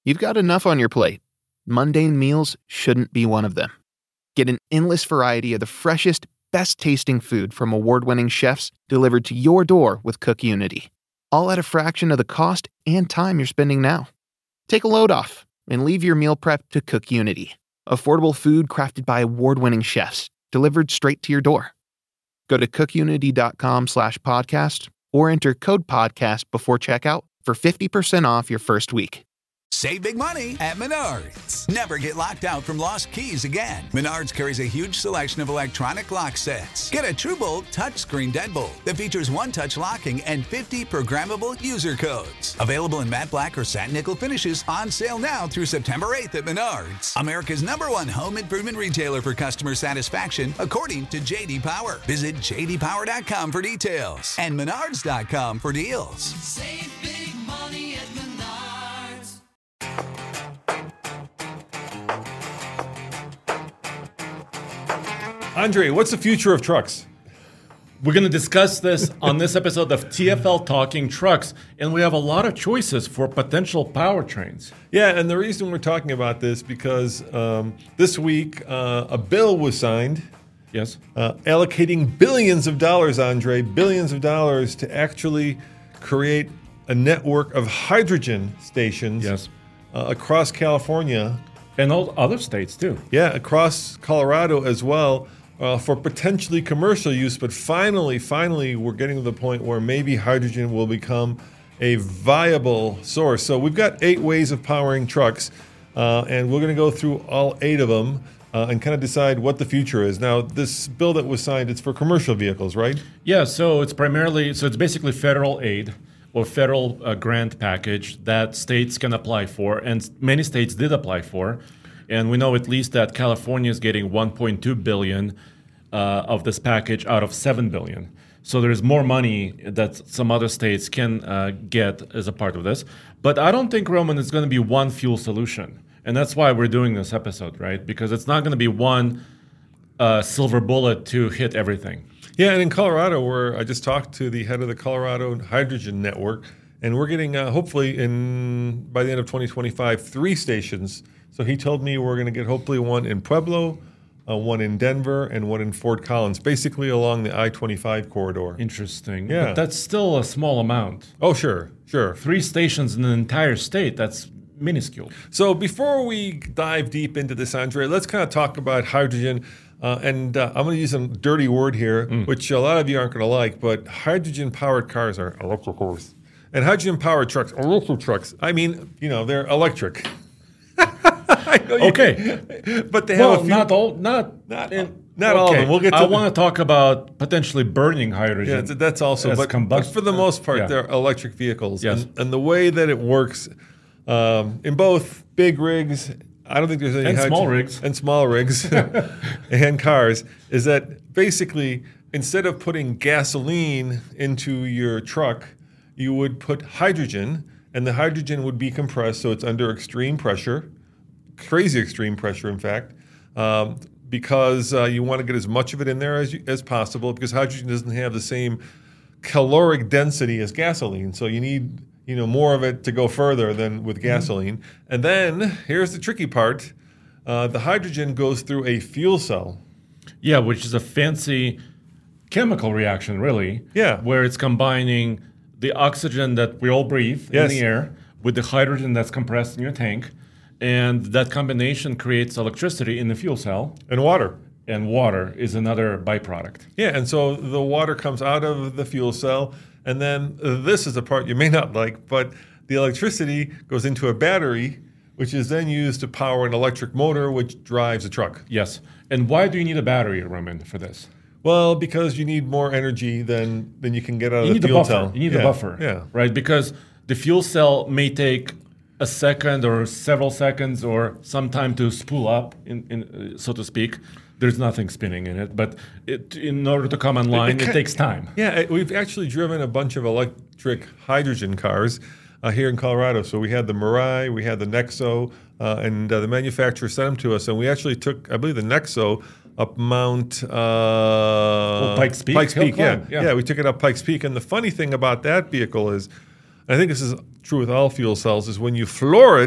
You've got enough on your plate. Mundane meals shouldn't be one of them. Get an endless variety of the freshest, best-tasting food from award-winning chefs delivered to your door with CookUnity, all at a fraction of the cost and time you're spending now. Take a load off and leave your meal prep to CookUnity. Affordable food crafted by award-winning chefs, delivered straight to your door. Go to cookunity.com/podcast or enter code podcast before checkout for 50% off your first week. Save big money at Menards. Never get locked out from lost keys again. Menards carries a huge selection of electronic lock sets. Get a TrueBolt touchscreen deadbolt that features one-touch locking and 50 programmable user codes. Available in matte black or satin nickel finishes, on sale now through September 8th at Menards. America's #1 home improvement retailer for customer satisfaction, according to J.D. Power. Visit jdpower.com for details and menards.com for deals. Save big money at Menards. Andre, what's the future of trucks? We're going to discuss this on this episode of TFL Talking Trucks, and we have a lot of choices for potential powertrains. Yeah, and the reason we're talking about this because this week a bill was signed. Yes. Allocating billions of dollars, Andre, billions of dollars to actually create a network of hydrogen stations. Yes. Across California. And all other states, too. Yeah, across Colorado as well. For potentially commercial use, but finally, we're getting to the point where maybe hydrogen will become a viable source. So we've got 8 ways of powering trucks, and we're going to go through all 8 of them and kind of decide what the future is. Now, this bill that was signed, it's for commercial vehicles, right? Yeah, so it's basically federal aid or federal grant package that states can apply for, and many states did apply for. And we know at least that California is getting $1.2 billion of this package out of $7 billion. So there's more money that some other states can get as a part of this. But I don't think, Roman, it's going to be one fuel solution. And that's why we're doing this episode, right? Because it's not going to be one silver bullet to hit everything. Yeah, and in Colorado, where I just talked to the head of the Colorado Hydrogen Network, and we're getting, hopefully, by the end of 2025, 3 stations. So he told me we're going to get hopefully one in Pueblo, one in Denver, and one in Fort Collins, basically along the I-25 corridor. Interesting. Yeah. But that's still a small amount. Oh, sure. 3 stations in an entire state, that's minuscule. So before we dive deep into this, Andre, let's kind of talk about hydrogen. And I'm going to use a dirty word here, which a lot of you aren't going to like, but hydrogen-powered cars are electric cars. And hydrogen-powered trucks are electric trucks. I mean, they're electric. Okay, but they have not all of them. We'll get. I want to talk about potentially burning hydrogen. Yeah, that's also. But for the most part, they're electric vehicles. Yes. And the way that it works in both big rigs, I don't think there's any small rigs and cars, is that basically instead of putting gasoline into your truck, you would put hydrogen, and the hydrogen would be compressed, so it's under extreme pressure. Crazy extreme pressure, in fact, because you want to get as much of it in there as possible, because hydrogen doesn't have the same caloric density as gasoline. So you need more of it to go further than with gasoline. And then here's the tricky part: the hydrogen goes through a fuel cell. Yeah, which is a fancy chemical reaction, really. Yeah, where it's combining the oxygen that we all breathe in the air with the hydrogen that's compressed in your tank. And that combination creates electricity in the fuel cell. And water. And water is another byproduct. Yeah, and so the water comes out of the fuel cell, and then this is the part you may not like, but the electricity goes into a battery, which is then used to power an electric motor, which drives a truck. Yes. And why do you need a battery, Roman, for this? Well, because you need more energy than you can get out of the fuel cell. You need the buffer. Yeah. Right? Because the fuel cell may take a second or several seconds or some time to spool up, in so to speak. There's nothing spinning in it, but in order to come online, it takes time. Yeah, we've actually driven a bunch of electric hydrogen cars here in Colorado. So we had the Mirai, we had the Nexo, and the manufacturer sent them to us. And we actually took, I believe, the Nexo up Mount Pikes Peak. Pikes Peak, yeah, we took it up Pikes Peak. And the funny thing about that vehicle is, I think this is true with all fuel cells, is when you floor it,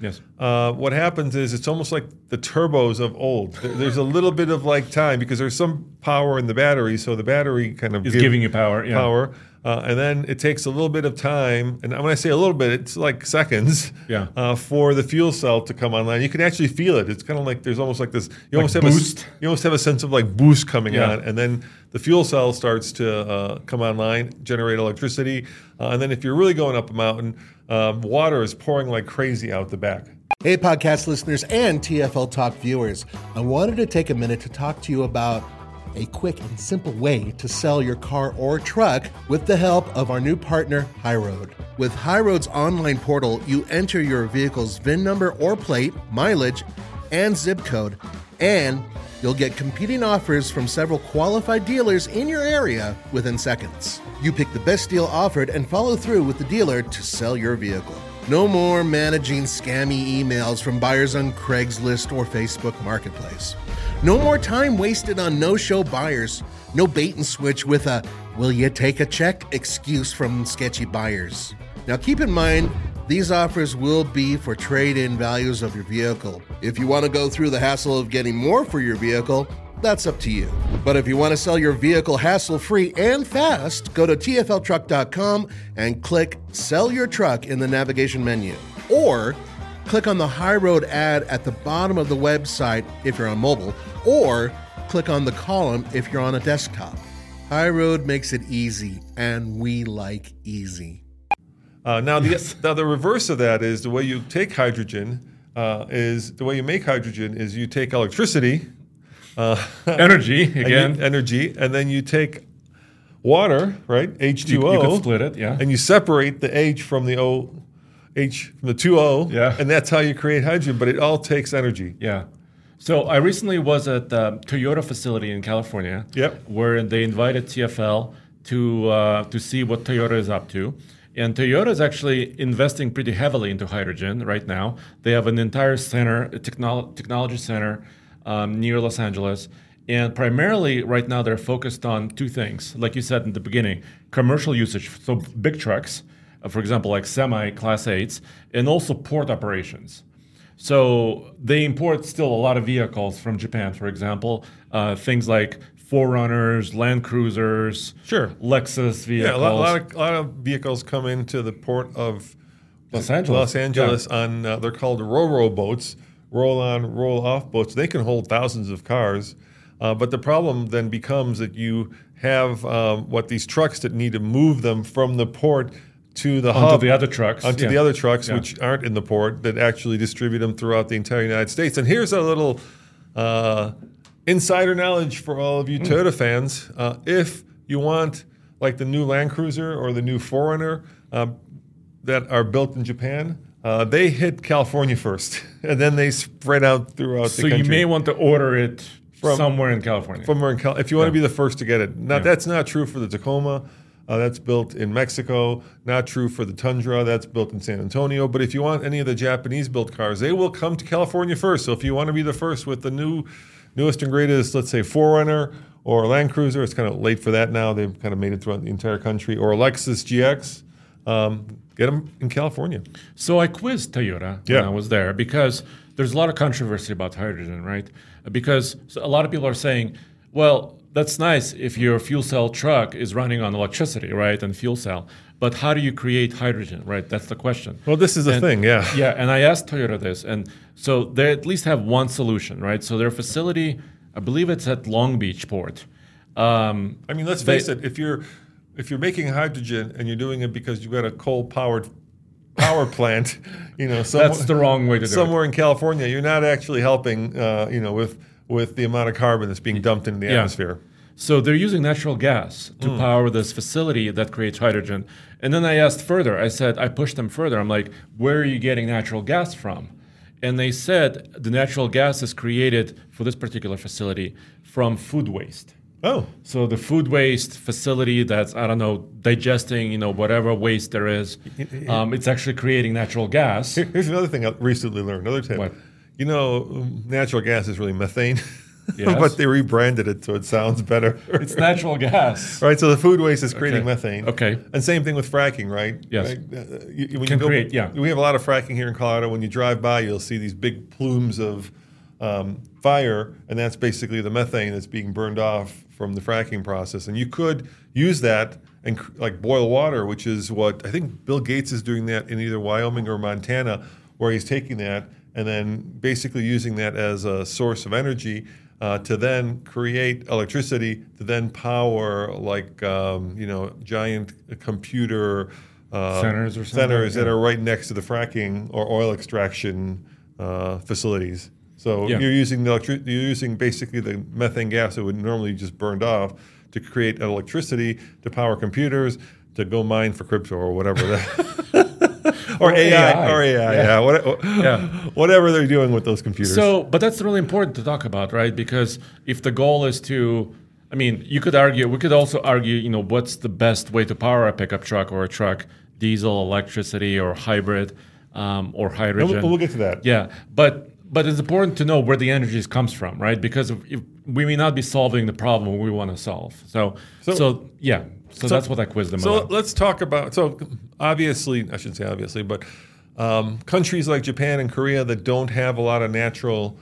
Yes. what happens is it's almost like the turbos of old. There's a little bit of like time because there's some power in the battery, so the battery kind of Is giving you power. Yeah. power. And then it takes a little bit of time, and when I say a little bit, it's like seconds for the fuel cell to come online. You can actually feel it. It's kind of like there's almost like this. You almost have boost. you almost have a sense of like boost coming on, and then the fuel cell starts to come online, generate electricity, and then if you're really going up a mountain, water is pouring like crazy out the back. Hey, podcast listeners and TFL Talk viewers. I wanted to take a minute to talk to you about a quick and simple way to sell your car or truck with the help of our new partner, HighRoad. With HighRoad's online portal, you enter your vehicle's VIN number or plate, mileage, and zip code, and you'll get competing offers from several qualified dealers in your area within seconds. You pick the best deal offered and follow through with the dealer to sell your vehicle. No more managing scammy emails from buyers on Craigslist or Facebook Marketplace. No more time wasted on no-show buyers. No bait and switch with a "will you take a check" excuse from sketchy buyers. Now keep in mind, these offers will be for trade-in values of your vehicle. If you want to go through the hassle of getting more for your vehicle, that's up to you. But if you want to sell your vehicle hassle-free and fast, go to tfltruck.com and click Sell Your Truck in the navigation menu. Or click on the HighRoad ad at the bottom of the website if you're on mobile, or click on the column if you're on a desktop. HighRoad makes it easy, and we like easy. Now the reverse of that is the way you take hydrogen is you take electricity, Energy, again. energy, and then you take water, right? H2O. You could split it, yeah. And you separate the H from the O, H from the 2O, Yeah. and that's how you create hydrogen, but it all takes energy. Yeah. So I recently was at the Toyota facility in California, where they invited TFL to see what Toyota is up to. And Toyota is actually investing pretty heavily into hydrogen right now. They have an entire center, a technology center near Los Angeles. And primarily right now they're focused on two things. Like you said in the beginning, commercial usage, so big trucks, for example, like semi Class 8s, and also port operations. So they import still a lot of vehicles from Japan, for example, things like 4Runners, Land Cruisers, Lexus vehicles. Yeah, a lot of vehicles come into the port of Los Angeles on, they're called Ro-Ro boats, roll-on, roll-off boats. They can hold thousands of cars. But the problem then becomes that you have these trucks that need to move them from the port to the hub. Onto the other trucks. The other trucks, which aren't in the port, that actually distribute them throughout the entire United States. And here's a little insider knowledge for all of you Toyota fans. If you want like the new Land Cruiser or the new 4Runner that are built in Japan, they hit California first, and then they spread out throughout the country. So you may want to order it somewhere in California. If you want to be the first to get it. Now, that's not true for the Tacoma. That's built in Mexico. Not true for the Tundra. That's built in San Antonio. But if you want any of the Japanese-built cars, they will come to California first. So if you want to be the first with the newest and greatest, let's say 4Runner or Land Cruiser, it's kind of late for that now. They've kind of made it throughout the entire country. Or Lexus GX, get them in California. So I quizzed Toyota when I was there because there's a lot of controversy about hydrogen, right? Because a lot of people are saying, well, that's nice if your fuel cell truck is running on electricity, right, and fuel cell. But how do you create hydrogen, right? That's the question. Well, this is the thing, yeah. Yeah, and I asked Toyota this, and so they at least have one solution, right? So their facility, I believe it's at Long Beach Port. I mean, let's face it. If you're making hydrogen and you're doing it because you've got a coal-powered power plant, that's the wrong way to do it. Somewhere in California, you're not actually helping, with the amount of carbon that's being dumped into the atmosphere. So they're using natural gas to power this facility that creates hydrogen. And then I asked further. I pushed them further. I'm like, where are you getting natural gas from? And they said the natural gas is created for this particular facility from food waste. Oh. So the food waste facility that's, digesting, whatever waste there is, it's actually creating natural gas. Here's another thing I recently learned, another tip. What? Natural gas is really methane. Yes. but they rebranded it so it sounds better. It's natural gas. Right, so the food waste is creating Okay. methane. Okay. And same thing with fracking, right? Yes. Right? When Can create, yeah. We have a lot of fracking here in Colorado. When you drive by, you'll see these big plumes of fire, and that's basically the methane that's being burned off from the fracking process. And you could use that and like boil water, which is what I think Bill Gates is doing that in either Wyoming or Montana, where he's taking that and then basically using that as a source of energy to then create electricity to then power like giant computer Centers or something, centers that yeah. are right next to the fracking or oil extraction facilities. So Yeah. you're using basically the methane gas that would normally just burned off to create electricity to power computers to go mine for crypto or whatever that. Or AI. Yeah. Whatever they're doing with those computers. So, but that's really important to talk about, right? Because if the goal is to, I mean, we could also argue, what's the best way to power a pickup truck or a truck, diesel, electricity, or hybrid, or hydrogen. We'll get to that. Yeah, but it's important to know where the energy comes from, right? Because if we may not be solving the problem we want to solve. So that's what I quizzed them So about. let's talk about, obviously, I shouldn't say obviously, but countries like Japan and Korea that don't have a lot of natural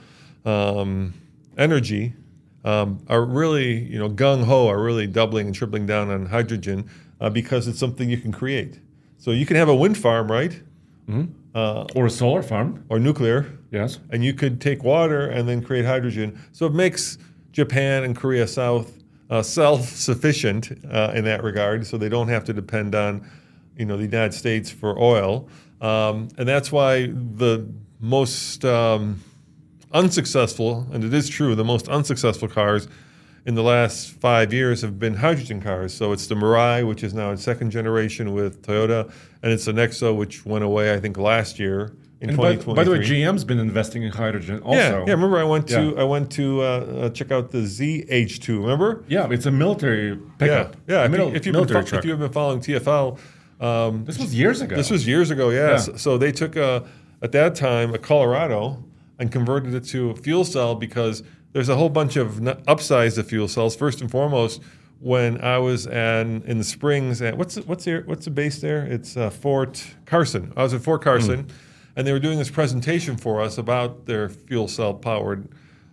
energy are really, gung-ho, are really doubling and tripling down on hydrogen because it's something you can create. So you can have a wind farm, right? Or a solar farm, Or nuclear, yes. and you could take water and then create hydrogen. So it makes Japan and Korea self-sufficient in that regard, so they don't have to depend on, the United States for oil. And that's why the most unsuccessful, and it is true, the most unsuccessful cars in the last 5 years have been hydrogen cars. So it's the Mirai, which is now in second generation with Toyota, and it's the Nexo, which went away, I think, last year in And by 2023. the way, GM's been investing in hydrogen also. Yeah. Remember, I went to check out the ZH2. Remember? Yeah, it's a military pickup. Yeah. Military truck. If you've been following TFL, This was years ago. this was years ago. Yeah. Yeah. So they took at that time a Colorado and converted it to a fuel cell because there's a whole bunch of upsize the fuel cells. First and foremost, when I was in the Springs at what's the base there? It's Fort Carson. I was at Fort Carson, and they were doing this presentation for us about their fuel cell powered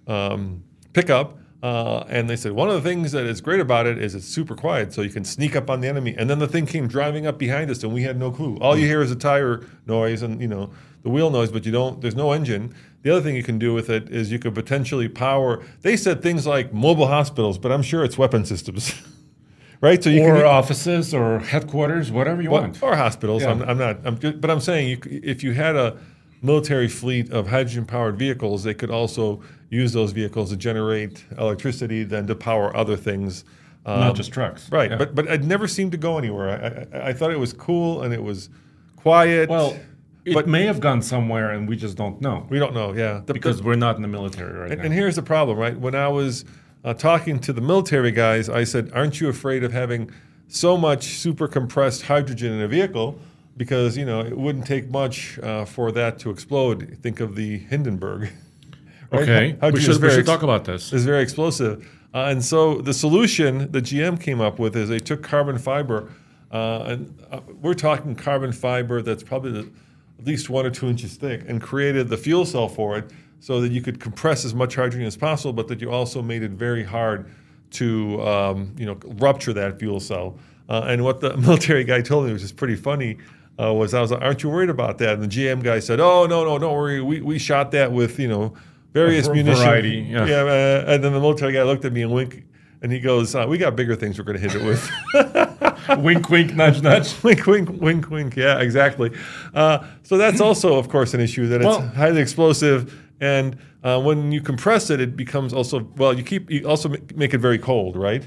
pickup. And they said one of the things that is great about it is it's super quiet, so you can sneak up on the enemy. And then the thing came driving up behind us, and we had no clue. All you hear is a tire noise and the wheel noise, but there's no engine. The other thing you can do with it is you could potentially power. They said things like mobile hospitals, but I'm sure it's weapon systems, right? So you or can offices or headquarters, whatever you want. or hospitals. Yeah. But I'm saying if you had a military fleet of hydrogen-powered vehicles, they could also use those vehicles to generate electricity, then to power other things. Not just trucks. Right, Yeah. but it never seemed to go anywhere. I thought it was cool and it was quiet. Well, it But- may have gone somewhere and we just don't know. we don't know, yeah. Because we're not in the military right now. And here's the problem, right? When I was talking to the military guys, I said, aren't you afraid of having so much super compressed hydrogen in a vehicle? Because, it wouldn't take much for that to explode. Think of the Hindenburg. Right? Okay, Hydrogen we is should very talk about this. It's very explosive. And so the solution that GM came up with is they took carbon fiber, and we're talking carbon fiber that's probably at least 1 or 2 inches thick, and created the fuel cell for it so that you could compress as much hydrogen as possible, but that you also made it very hard to rupture that fuel cell. And what the military guy told me, which is pretty funny, I was like, aren't you worried about that? And the GM guy said, oh, no, don't worry. We shot that with, various munitions. Variety, yeah. And then the military guy looked at me and winked, and he goes, we got bigger things we're going to hit it with. Wink, wink, nudge, nudge. Wink, wink, wink, wink. Yeah, exactly. So that's also, of course, an issue that it's highly explosive. And when you compress it, it becomes also, you also make it very cold, right?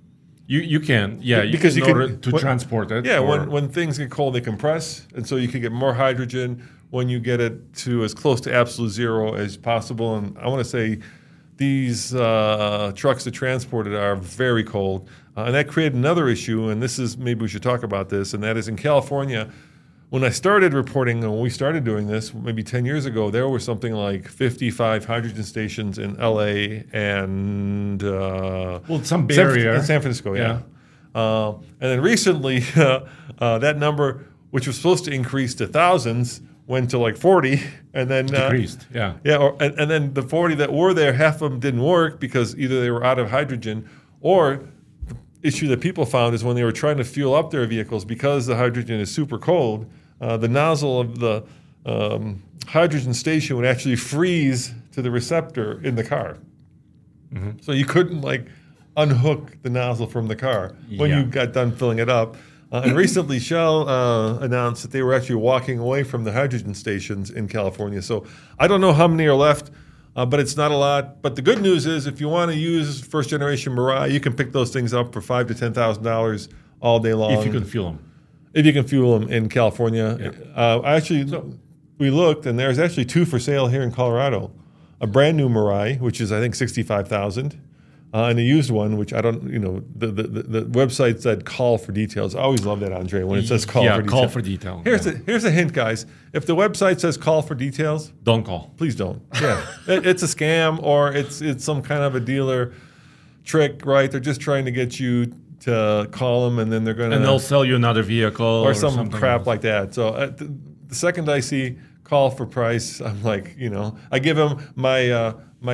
You can, yeah, Because in you order can- to when- transport it. Yeah, or- when things get cold, they compress, and so you can get more hydrogen when you get it to as close to absolute zero as possible. And I want to say these trucks that transport it are very cold, and that created another issue. And this is maybe we should talk about this, and that is in California, when I started reporting, when we started doing this, maybe 10 years ago, there were something like 55 hydrogen stations in LA and some Bay Area. San Francisco, yeah. And then recently, that number, which was supposed to increase to thousands, went to like 40, and then Decreased, yeah. And then the 40 that were there, half of them didn't work because either they were out of hydrogen, or the issue that people found is when they were trying to fuel up their vehicles, because the hydrogen is super cold, the nozzle of the hydrogen station would actually freeze to the receptor in the car. Mm-hmm. So you couldn't like unhook the nozzle from the car when you got done filling it up. And recently Shell announced that they were actually walking away from the hydrogen stations in California. So I don't know how many are left, but it's not a lot. But the good news is if you want to use first generation Mirai, you can pick those things up for $5,000 to $10,000 all day long. If you can fuel them. If you can fuel them in California. We looked, and there's actually two for sale here in Colorado. A brand new Mirai, which is I think $65,000, and a used one, which I don't, the website said call for details. I always love that, Andre, when it says call for details. Call for detail. Here's a hint, guys. If the website says call for details, don't call. Please don't. Yeah, it's a scam, or it's some kind of a dealer trick, right? They're just trying to get you to call them, and then they'll sell you another vehicle or some crap like that. So the second I see call for price, I'm like, I give them my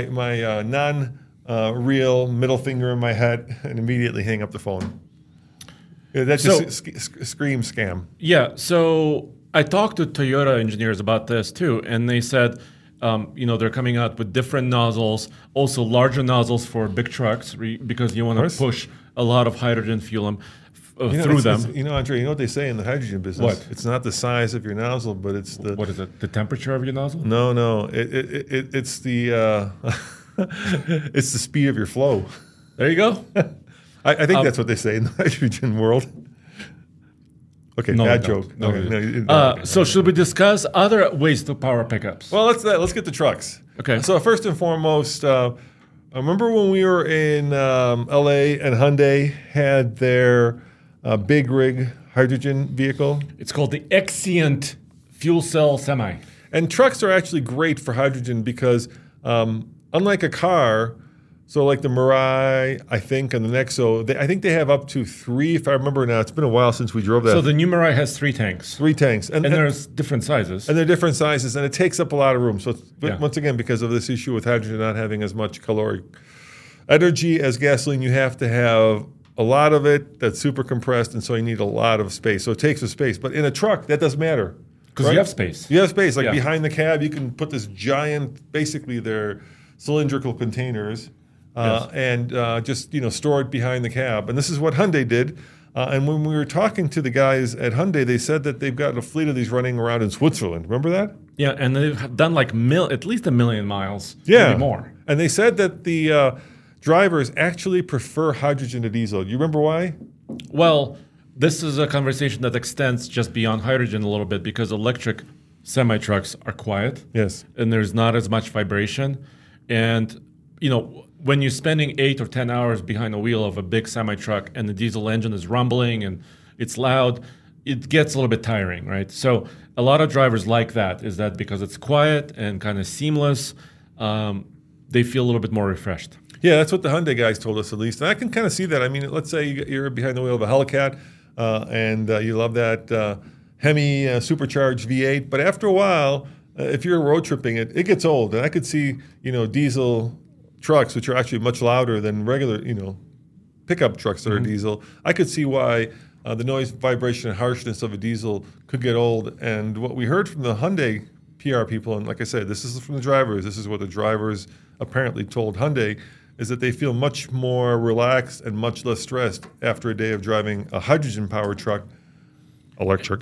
non-real middle finger in my head and immediately hang up the phone. That just screams scam. Yeah. So I talked to Toyota engineers about this too, and they said, they're coming out with different nozzles, also larger nozzles for big trucks because you want to push a lot of hydrogen fuel through them. Andre, you know what they say in the hydrogen business? What? It's not the size of your nozzle, but it's the... What is it? The temperature of your nozzle? No. It's the... it's the speed of your flow. There you go. I think that's what they say in the hydrogen world. Okay, bad joke. So should we discuss other ways to power pickups? Well, let's get to trucks. Okay. So first and foremost, remember when we were in LA and Hyundai had their big rig hydrogen vehicle? It's called the Exient Fuel Cell Semi. And trucks are actually great for hydrogen because unlike a car, so like the Mirai, I think, and the Nexo, I think they have up to 3, if I remember now. It's been a while since we drove that. So the new Mirai has 3 tanks. 3 tanks. And there's different sizes. And they're different sizes, and it takes up a lot of room. So once again, because of this issue with hydrogen not having as much caloric energy as gasoline, you have to have a lot of it that's super compressed, and so you need a lot of space. So it takes up space. But in a truck, that doesn't matter. Because you have space. You have space. Like behind the cab, you can put this giant, basically they're cylindrical containers, and just store it behind the cab. And this is what Hyundai did. And when we were talking to the guys at Hyundai, they said that they've got a fleet of these running around in Switzerland. Remember that? Yeah, and they've done like at least 1 million miles, maybe more. And they said that the drivers actually prefer hydrogen to diesel. Do you remember why? Well, this is a conversation that extends just beyond hydrogen a little bit because electric semi-trucks are quiet. Yes. And there's not as much vibration. And, when you're spending 8 or 10 hours behind the wheel of a big semi-truck and the diesel engine is rumbling and it's loud, it gets a little bit tiring, right? So a lot of drivers like that. Is that because it's quiet and kind of seamless, they feel a little bit more refreshed. Yeah, that's what the Hyundai guys told us at least. And I can kind of see that. I mean, let's say you're behind the wheel of a Hellcat and you love that Hemi supercharged V8. But after a while, if you're road tripping, it gets old. And I could see, diesel trucks, which are actually much louder than regular, pickup trucks that are diesel. I could see why the noise, vibration, and harshness of a diesel could get old. And what we heard from the Hyundai PR people, and like I said, this is from the drivers. This is what the drivers apparently told Hyundai, is that they feel much more relaxed and much less stressed after a day of driving a hydrogen-powered truck, electric,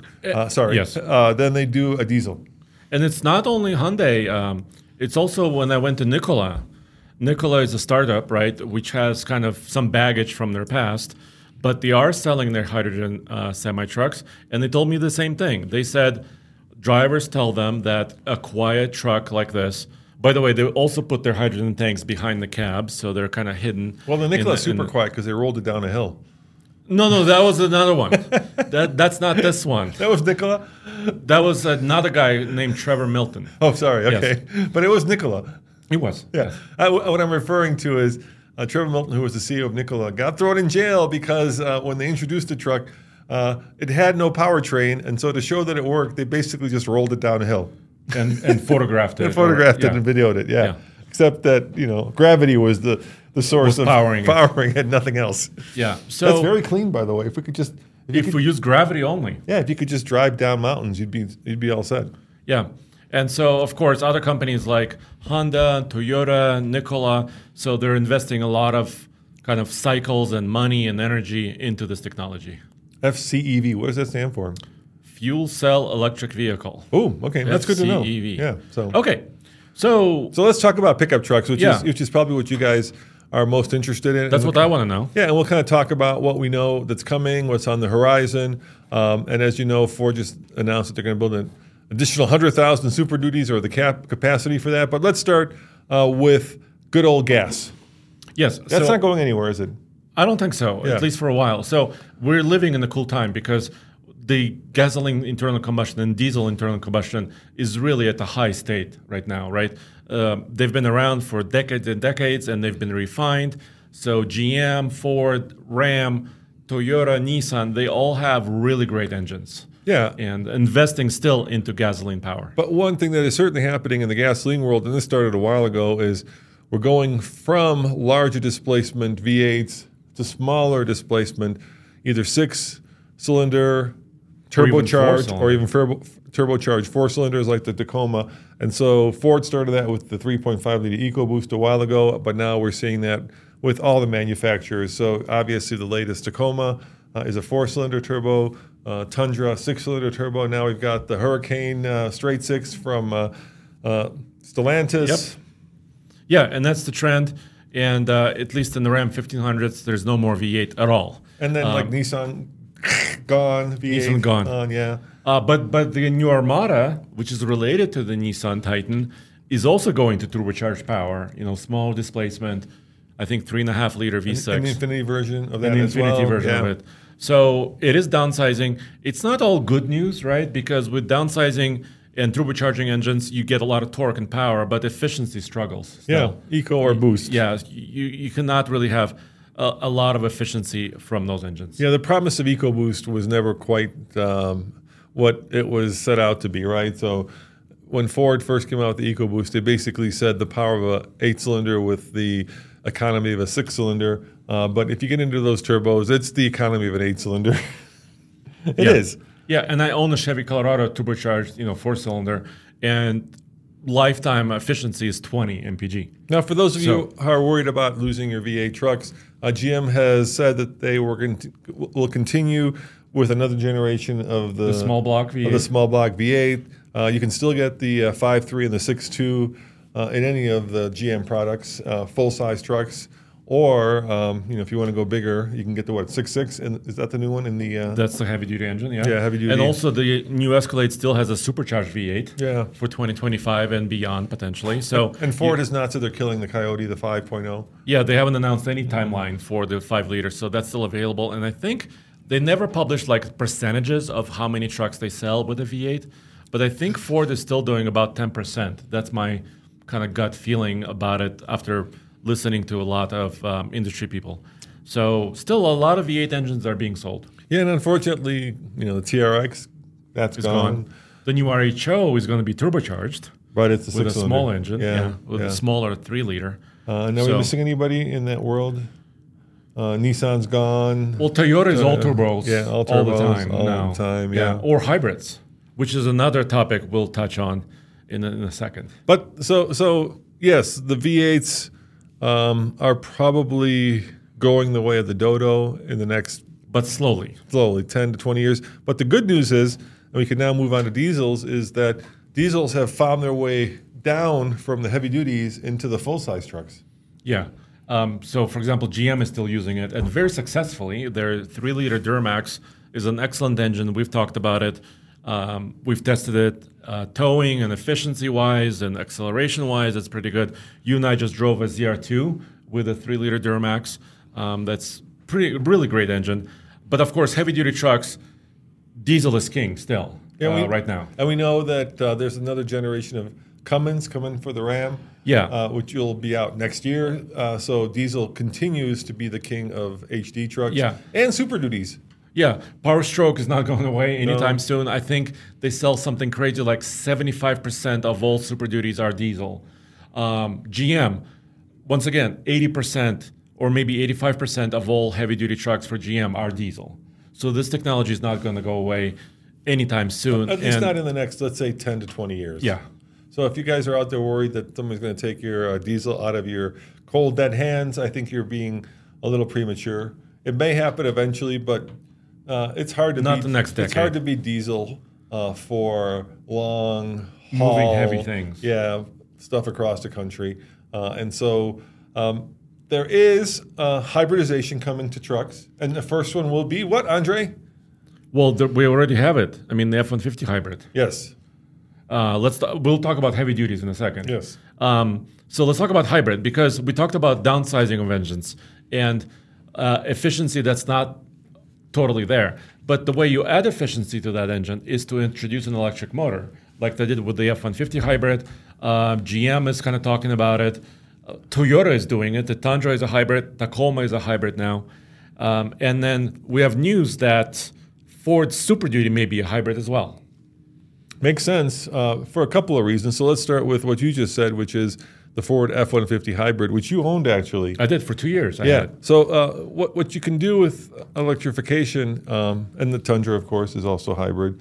than they do a diesel. And it's not only Hyundai. It's also when I went to Nikola. Nikola is a startup, right, which has kind of some baggage from their past, but they are selling their hydrogen semi-trucks, and they told me the same thing. They said drivers tell them that a quiet truck like this, by the way, they also put their hydrogen tanks behind the cab, so they're kind of hidden. Well, the Nikola is super quiet because they rolled it down a hill. No, that was another one. That's not this one. That was Nikola? That was another guy named Trevor Milton. Oh, sorry. Yes. Okay. But it was Nikola. He was. Yeah. What I'm referring to is Trevor Milton, who was the CEO of Nikola, got thrown in jail because when they introduced the truck, it had no powertrain. And so to show that it worked, they basically just rolled it down a hill. And photographed it. And photographed it and videoed it, yeah. Except that, gravity was the source of powering it. and nothing else. Yeah. So That's very clean, by the way. If we could just... If we use gravity only. Yeah, if you could just drive down mountains, you'd be all set. Yeah. And so, of course, other companies like Honda, Toyota, Nikola, so they're investing a lot of kind of cycles and money and energy into this technology. FCEV, what does that stand for? Fuel Cell Electric Vehicle. Oh, okay. That's good to know. FCEV. Yeah. So Okay. So let's talk about pickup trucks, which Yeah. is probably what you guys are most interested in. that's And what I want to know. Yeah, and we'll kind of talk about what we know that's coming, what's on the horizon. And as you know, Ford just announced that they're going to build an additional 100,000 Super Duties or the capacity for that. But let's start with good old gas. Yes. That's not going anywhere, is it? I don't think so, Yeah. at least for a while. So we're living in a cool time because the gasoline internal combustion and diesel internal combustion is really at a high state right now, right? They've been around for decades and decades, and they've been refined. So GM, Ford, Ram, Toyota, Nissan, they all have really great engines. Yeah. And investing still into gasoline power. But one thing that is certainly happening in the gasoline world, and this started a while ago, is we're going from larger displacement V8s to smaller displacement, either six-cylinder, turbocharged, or even turbocharged four-cylinders like the Tacoma. And so Ford started that with the 3.5-liter EcoBoost a while ago, but now we're seeing that with all the manufacturers. So obviously the latest Tacoma is a four-cylinder turbo, Tundra six-cylinder turbo. Now we've got the Hurricane straight six from Stellantis. Yep. Yeah, and that's the trend. And at least in the Ram 1500s, there's no more V8 at all. And then like Nissan gone, V8 Nissan gone. on, yeah. But the new Armada, which is related to the Nissan Titan, is also going to turbocharged power. Small displacement. I think 3.5-liter V6. And the Infinity version of that and the as Infinity well. version of it. So it is downsizing. It's not all good news, right? Because with downsizing and turbocharging engines, you get a lot of torque and power, but efficiency struggles. still. Yeah, Eco or Boost. Yeah, you cannot really have a lot of efficiency from those engines. Yeah, the promise of EcoBoost was never quite what it was set out to be, right? So when Ford first came out with the EcoBoost, they basically said the power of an 8-cylinder with the economy of a 6-cylinder. But if you get into those turbos, it's the economy of an 8-cylinder. It is. Yeah, and I own a Chevy Colorado turbocharged, 4-cylinder, and lifetime efficiency is 20 mpg. Now, for those of you who are worried about losing your V8 trucks, GM has said that they will continue with another generation of the small block V8. Of the small block V8. You can still get the 5.3 and the 6.2 in any of the GM products, full-size trucks. Or, if you want to go bigger, you can get the 6.6, and is that the new one in the? That's the heavy-duty engine, yeah. Yeah, heavy-duty. And also the new Escalade still has a supercharged V8. Yeah. For 2025 and beyond potentially. So and Ford has not said they're killing the Coyote, the 5.0. Yeah, they haven't announced any timeline for the 5-liter, so that's still available. And I think they never published percentages of how many trucks they sell with the V8, but I think Ford is still doing about 10%. That's my kind of gut feeling about it after listening to a lot of industry people. So still a lot of V8 engines are being sold. Yeah, and unfortunately, the TRX, that's gone. The new RHO is going to be turbocharged. But it's a with 6-cylinder. A small engine, with yeah. a smaller 3-liter. And are we missing anybody in that world? Nissan's gone. Well, Toyota is all turbos. Yeah, all turbos all the time. Yeah. Or hybrids, which is another topic we'll touch on in a second. But so yes, the V8s are probably going the way of the Dodo in the next... But slowly, 10 to 20 years. But the good news is, and we can now move on to diesels, is that diesels have found their way down from the heavy duties into the full-size trucks. Yeah. So, for example, GM is still using it, and very successfully. Their 3-liter Duramax is an excellent engine. We've talked about it. We've tested it towing and efficiency-wise and acceleration-wise. It's pretty good. You and I just drove a ZR2 with a 3-liter Duramax. That's really great engine. But of course, heavy-duty trucks, diesel is king still right now. And we know that there's another generation of Cummins coming for the Ram, which will be out next year. So diesel continues to be the king of HD trucks and Super Duties. Yeah, Power Stroke is not going away anytime soon. I think they sell something crazy like 75% of all Super Duties are diesel. GM, once again, 80% or maybe 85% of all heavy-duty trucks for GM are diesel. So this technology is not going to go away anytime soon. At least not in the next, let's say, 10 to 20 years. Yeah. So if you guys are out there worried that somebody's going to take your diesel out of your cold, dead hands, I think you're being a little premature. It may happen eventually, but it's hard to not the next decade. It's hard to beat diesel for long moving haul, heavy things. Yeah, stuff across the country, and so there is hybridization coming to trucks, and the first one will be what, Andre? Well, we already have it. I mean, the F-150 hybrid. Yes. We'll talk about heavy duties in a second. Yes. So let's talk about hybrid, because we talked about downsizing of engines and efficiency that's not totally there. But the way you add efficiency to that engine is to introduce an electric motor, like they did with the F-150 hybrid. GM is kind of talking about it. Toyota is doing it. The Tundra is a hybrid. Tacoma is a hybrid now. And then we have news that Ford Super Duty may be a hybrid as well. Makes sense for a couple of reasons. So let's start with what you just said, which is the Ford F-150 hybrid, which you owned actually. I did for 2 years. So what you can do with electrification, and the Tundra, of course, is also hybrid,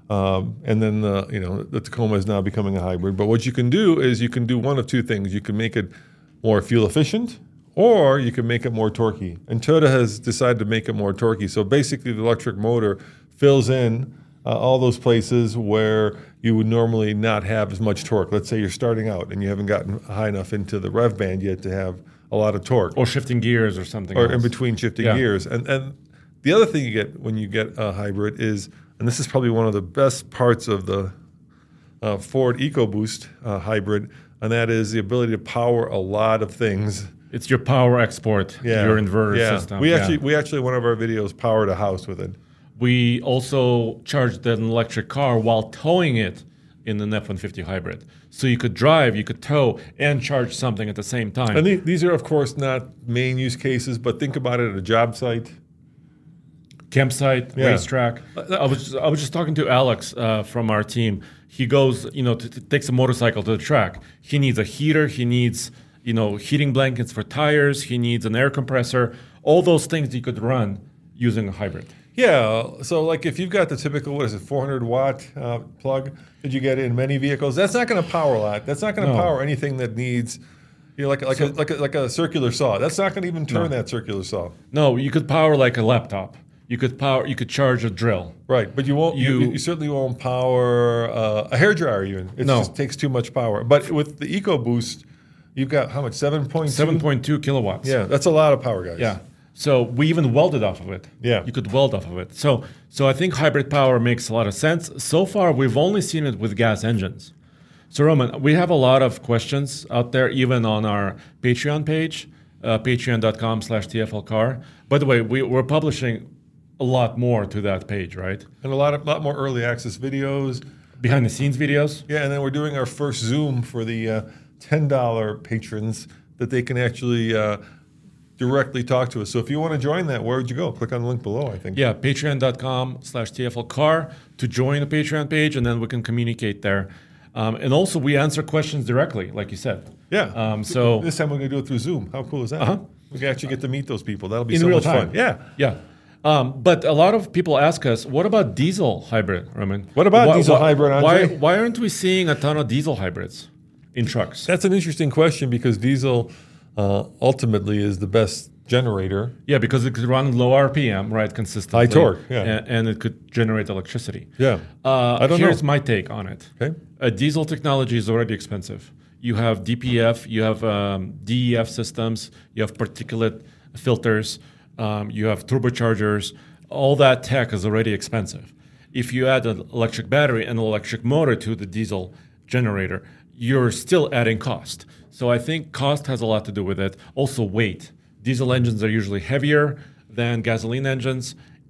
and then the Tacoma is now becoming a hybrid. But what you can do is you can do one of two things. You can make it more fuel efficient, or you can make it more torquey. And Toyota has decided to make it more torquey. So basically, the electric motor fills in all those places where you would normally not have as much torque. Let's say you're starting out and you haven't gotten high enough into the rev band yet to have a lot of torque. Or shifting gears or something Or else. in between shifting gears. And the other thing you get when you get a hybrid is, and this is probably one of the best parts of the Ford EcoBoost hybrid, and that is the ability to power a lot of things. It's your power export, your inverter system. We actually, one of our videos powered a house with it. We also charged an electric car while towing it in an F-150 hybrid. So you could drive, you could tow, and charge something at the same time. And these are, of course, not main use cases, but think about it at a job site. Campsite, racetrack. I was just talking to Alex from our team. He goes, takes a motorcycle to the track. He needs a heater. He needs, heating blankets for tires. He needs an air compressor. All those things you could run using a hybrid. Yeah, so like if you've got the typical, 400-watt plug that you get in many vehicles, that's not going to power a lot. That's not going to power anything that needs, like a circular saw. That's not going to even turn that circular saw. No, you could power like a laptop. You could charge a drill. Right, but you won't. You certainly won't power a hairdryer even. It just takes too much power. But with the EcoBoost, you've got how much? 7.2 kilowatts. Yeah, that's a lot of power, guys. Yeah. So we even welded off of it. Yeah. You could weld off of it. So I think hybrid power makes a lot of sense. So far, we've only seen it with gas engines. So Roman, we have a lot of questions out there, even on our Patreon page, patreon.com/TFLcar. By the way, we're publishing a lot more to that page, right? And a lot more early access videos. Behind the scenes videos. Yeah, and then we're doing our first Zoom for the $10 patrons that they can actually directly talk to us. So if you want to join that, where would you go? Click on the link below, I think. Yeah, patreon.com/TFLcar to join the Patreon page, and then we can communicate there. And also, we answer questions directly, like you said. Yeah. So this time we're going to do it through Zoom. How cool is that? We can actually get to meet those people. That'll be in so real much time. fun. Yeah. Yeah. But a lot of people ask us, what about diesel hybrid, Roman? What about diesel hybrid, Andre? Why aren't we seeing a ton of diesel hybrids in trucks? That's an interesting question because diesel ultimately is the best generator. Yeah, because it could run low RPM, right, consistently. High torque, yeah. And it could generate electricity. Yeah. I don't know. Here's my take on it. Okay. Diesel technology is already expensive. You have DPF, you have DEF systems, you have particulate filters, you have turbochargers. All that tech is already expensive. If you add an electric battery and an electric motor to the diesel generator, you're still adding cost. So I think cost has a lot to do with it. Also weight. Diesel engines are usually heavier than gasoline engines,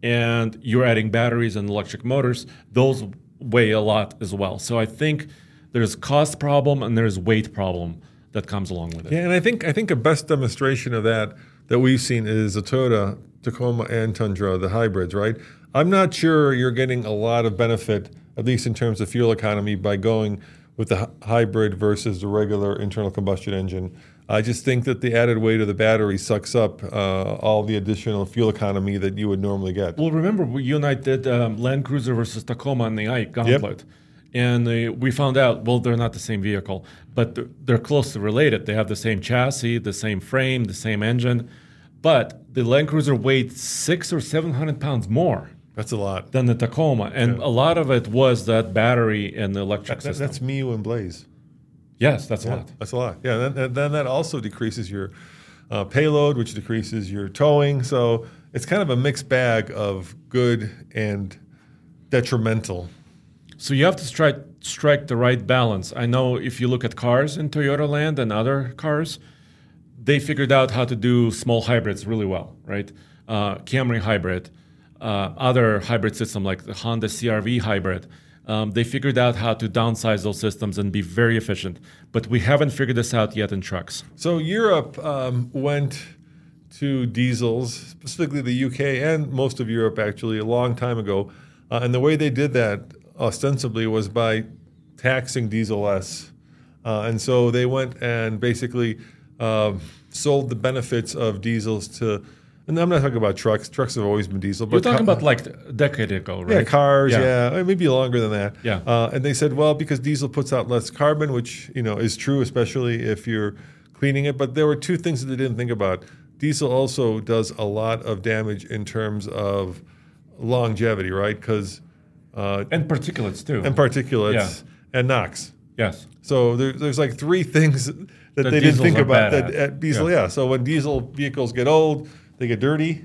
and you're adding batteries and electric motors, those weigh a lot as well. So I think there's cost problem and there's weight problem that comes along with it. Yeah, and I think a best demonstration of that we've seen is the Toyota Tacoma and Tundra, the hybrids, right? I'm not sure you're getting a lot of benefit, at least in terms of fuel economy, by going with the hybrid versus the regular internal combustion engine. I just think that the added weight of the battery sucks up all the additional fuel economy that you would normally get. Well, remember, you and I did Land Cruiser versus Tacoma in the Ike Gauntlet. And we found out, well, they're not the same vehicle, but they're closely related. They have the same chassis, the same frame, the same engine. But the Land Cruiser weighed 600 or 700 pounds more. That's a lot. Than the Tacoma. And a lot of it was that battery and the electric system. That's Miu and Blaze. Yes, that's a lot. That's a lot. Yeah, then that also decreases your payload, which decreases your towing. So it's kind of a mixed bag of good and detrimental. So you have to strike the right balance. I know if you look at cars in Toyota Land and other cars, they figured out how to do small hybrids really well, right? Camry hybrid, other hybrid system like the Honda CR-V hybrid. They figured out how to downsize those systems and be very efficient. But we haven't figured this out yet in trucks. So Europe went to diesels, specifically the UK and most of Europe actually, a long time ago. And the way they did that ostensibly was by taxing diesel less. And so they went and basically sold the benefits of diesels to, and I'm not talking about trucks. Trucks have always been diesel. But you're talking about like a decade ago, right? Yeah, cars, maybe longer than that. Yeah. And they said, well, because diesel puts out less carbon, which is true, especially if you're cleaning it. But there were two things that they didn't think about. Diesel also does a lot of damage in terms of longevity, right? Because and particulates too. And particulates and NOx. Yes. So there's like three things that they didn't think about that diesel. Yeah. So when diesel vehicles get old, they get dirty.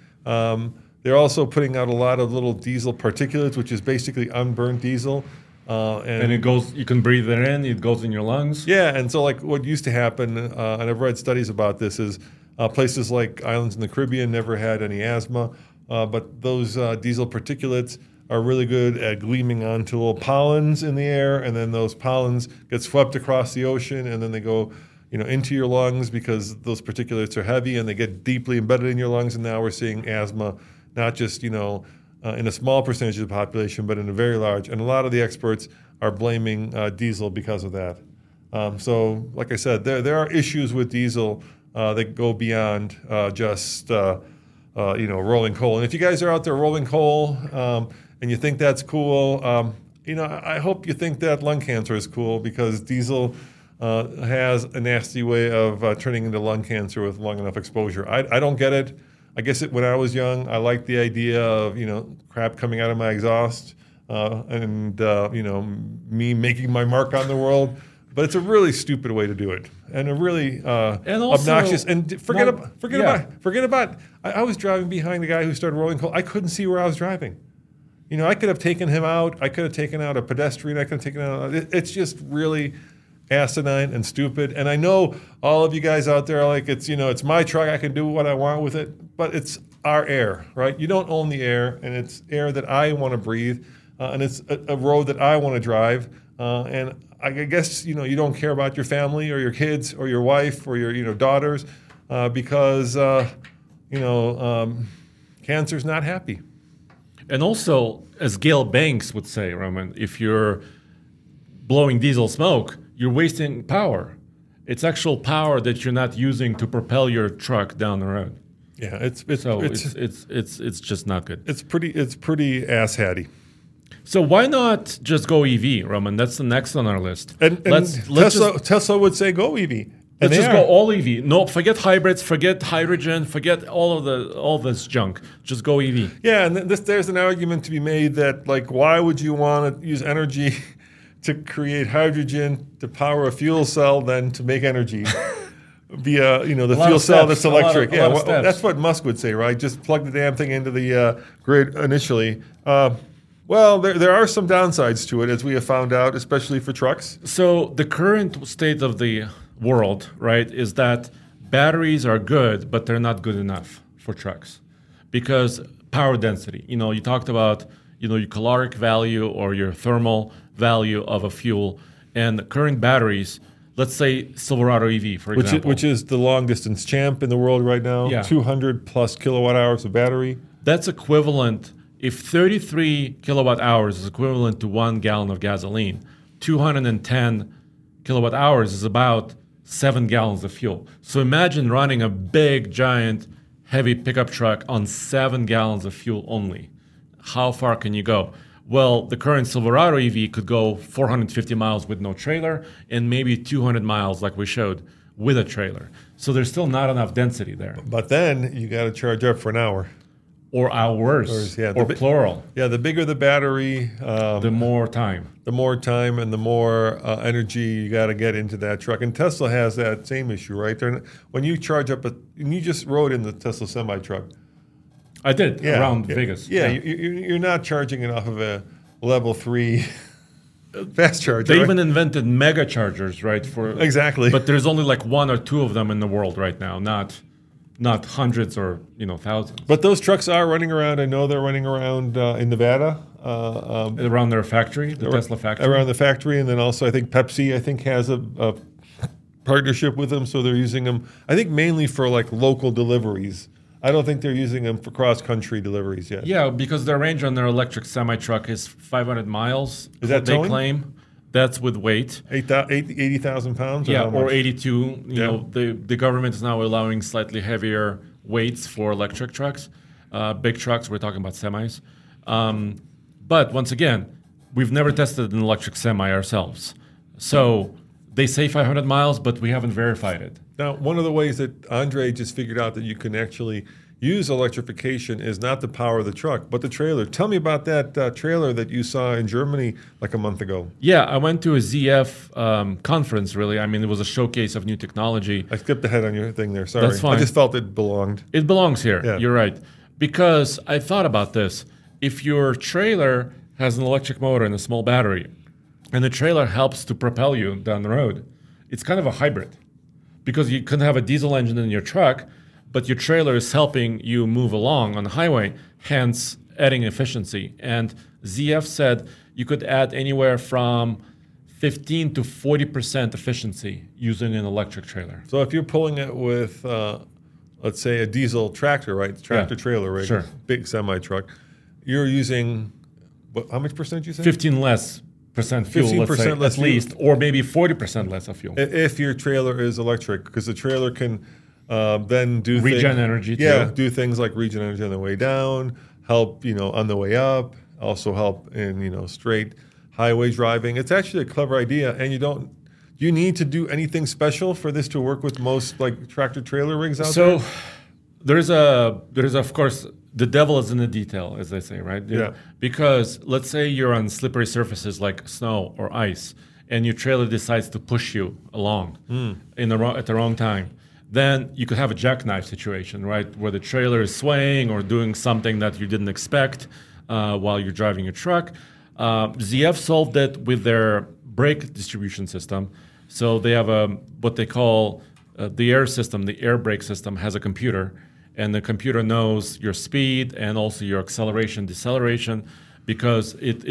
They're also putting out a lot of little diesel particulates, which is basically unburned diesel. And it goes, you can breathe it in, it goes in your lungs. Yeah, and so like what used to happen, and I've read studies about this, is places like islands in the Caribbean never had any asthma, but those diesel particulates are really good at gleaming onto little pollens in the air, and then those pollens get swept across the ocean, and then they go into your lungs because those particulates are heavy and they get deeply embedded in your lungs. And now we're seeing asthma, not just in a small percentage of the population, but in a very large. And a lot of the experts are blaming diesel because of that. So, like I said, there are issues with diesel that go beyond just rolling coal. And if you guys are out there rolling coal and you think that's cool, I hope you think that lung cancer is cool, because diesel has a nasty way of turning into lung cancer with long enough exposure. I don't get it. I guess when I was young, I liked the idea of crap coming out of my exhaust and me making my mark on the world. But it's a really stupid way to do it, and a really obnoxious. And forget about. I was driving behind the guy who started rolling coal. I couldn't see where I was driving. I could have taken him out. I could have taken out a pedestrian. I could have taken out. It's just really asinine and stupid. And I know all of you guys out there are like, it's my truck, I can do what I want with it, but it's our air, right? You don't own the air, and it's air that I want to breathe, and it's a road that I want to drive, and I guess you don't care about your family or your kids or your wife or your daughters because cancer's not happy. And also, as Gail Banks would say, Roman, if you're blowing diesel smoke, you're wasting power. It's actual power that you're not using to propel your truck down the road. Yeah, it's just not good. It's pretty asshatty. So why not just go EV, Roman? That's the next on our list. And Tesla would say go EV. Let's just go all EV. No, forget hybrids, forget hydrogen, forget all this junk. Just go EV. Yeah, and there's an argument to be made that why would you want to use energy to create hydrogen to power a fuel cell than to make energy via the fuel cell that's electric? That's what Musk would say, right? Just plug the damn thing into the grid initially. Well, there are some downsides to it, as we have found out, especially for trucks. So the current state of the world, right, is that batteries are good, but they're not good enough for trucks, because power density. You talked about your caloric value or your thermal value of a fuel, and the current batteries. Let's say Silverado EV, for example, which is the long distance champ in the world right now. Yeah. 200 plus kilowatt hours of battery. That's equivalent. If 33 kilowatt hours is equivalent to 1 gallon of gasoline, 210 kilowatt hours is about 7 gallons of fuel. So imagine running a big, giant, heavy pickup truck on 7 gallons of fuel only. How far can you go? Well, the current Silverado EV could go 450 miles with no trailer and maybe 200 miles, like we showed, with a trailer. So there's still not enough density there. But then you got to charge up for an hour. Or hours, or plural. Yeah, the bigger the battery, the more time. The more time and the more energy you got to get into that truck. And Tesla has that same issue, right? When you charge up, and you just rode in the Tesla semi-truck. I did, around Vegas. Yeah, you're not charging it off of a level 3 fast charger. They even invented mega chargers, right? Exactly. But there's only like 1 or 2 of them in the world right now, not hundreds or thousands. But those trucks are running around. I know they're running around in Nevada. Around their factory, the Tesla factory? Around the factory, and then also I think Pepsi, has a partnership with them, so they're using them, I think, mainly for like local deliveries. I don't think they're using them for cross-country deliveries yet. Yeah, because their range on their electric semi-truck is 500 miles. Is that they towing? Claim. That's with weight. 80,000 pounds? Yeah, or 82. The government is now allowing slightly heavier weights for electric trucks. Big trucks, we're talking about semis. But once again, we've never tested an electric semi ourselves. So they say 500 miles, but we haven't verified it. Now, one of the ways that Andre just figured out that you can actually use electrification is not the power of the truck, but the trailer. Tell me about that trailer that you saw in Germany like a month ago. Yeah, I went to a ZF conference, really. I mean, it was a showcase of new technology. I skipped ahead on your thing there. Sorry. That's fine. I just felt it belonged. It belongs here. Yeah. You're right. Because I thought about this. If your trailer has an electric motor and a small battery, and the trailer helps to propel you down the road, it's kind of a hybrid. Because you can have a diesel engine in your truck, but your trailer is helping you move along on the highway, hence adding efficiency. And ZF said you could add anywhere from 15 to 40% efficiency using an electric trailer. So if you're pulling it with, let's say, a diesel tractor, right? Tractor trailer, right? Sure. Big semi-truck. You're using, how much percent you say? 15 less percent fuel, 15% let's say, less at least, or maybe 40% less of fuel. If your trailer is electric, because the trailer can then do regen energy too. Yeah, do things like regen energy on the way down, help on the way up, also help in straight highway driving. It's actually a clever idea, and you need to do anything special for this to work with most like tractor trailer rigs out there? So there's of course the devil is in the detail, as they say, right? Yeah. Because let's say you're on slippery surfaces like snow or ice, and your trailer decides to push you along at the wrong time. Then you could have a jackknife situation, right, where the trailer is swaying or doing something that you didn't expect while you're driving your truck. ZF solved it with their brake distribution system. So they have what they call the air system. The air brake system has a computer, and the computer knows your speed and also your acceleration, deceleration, because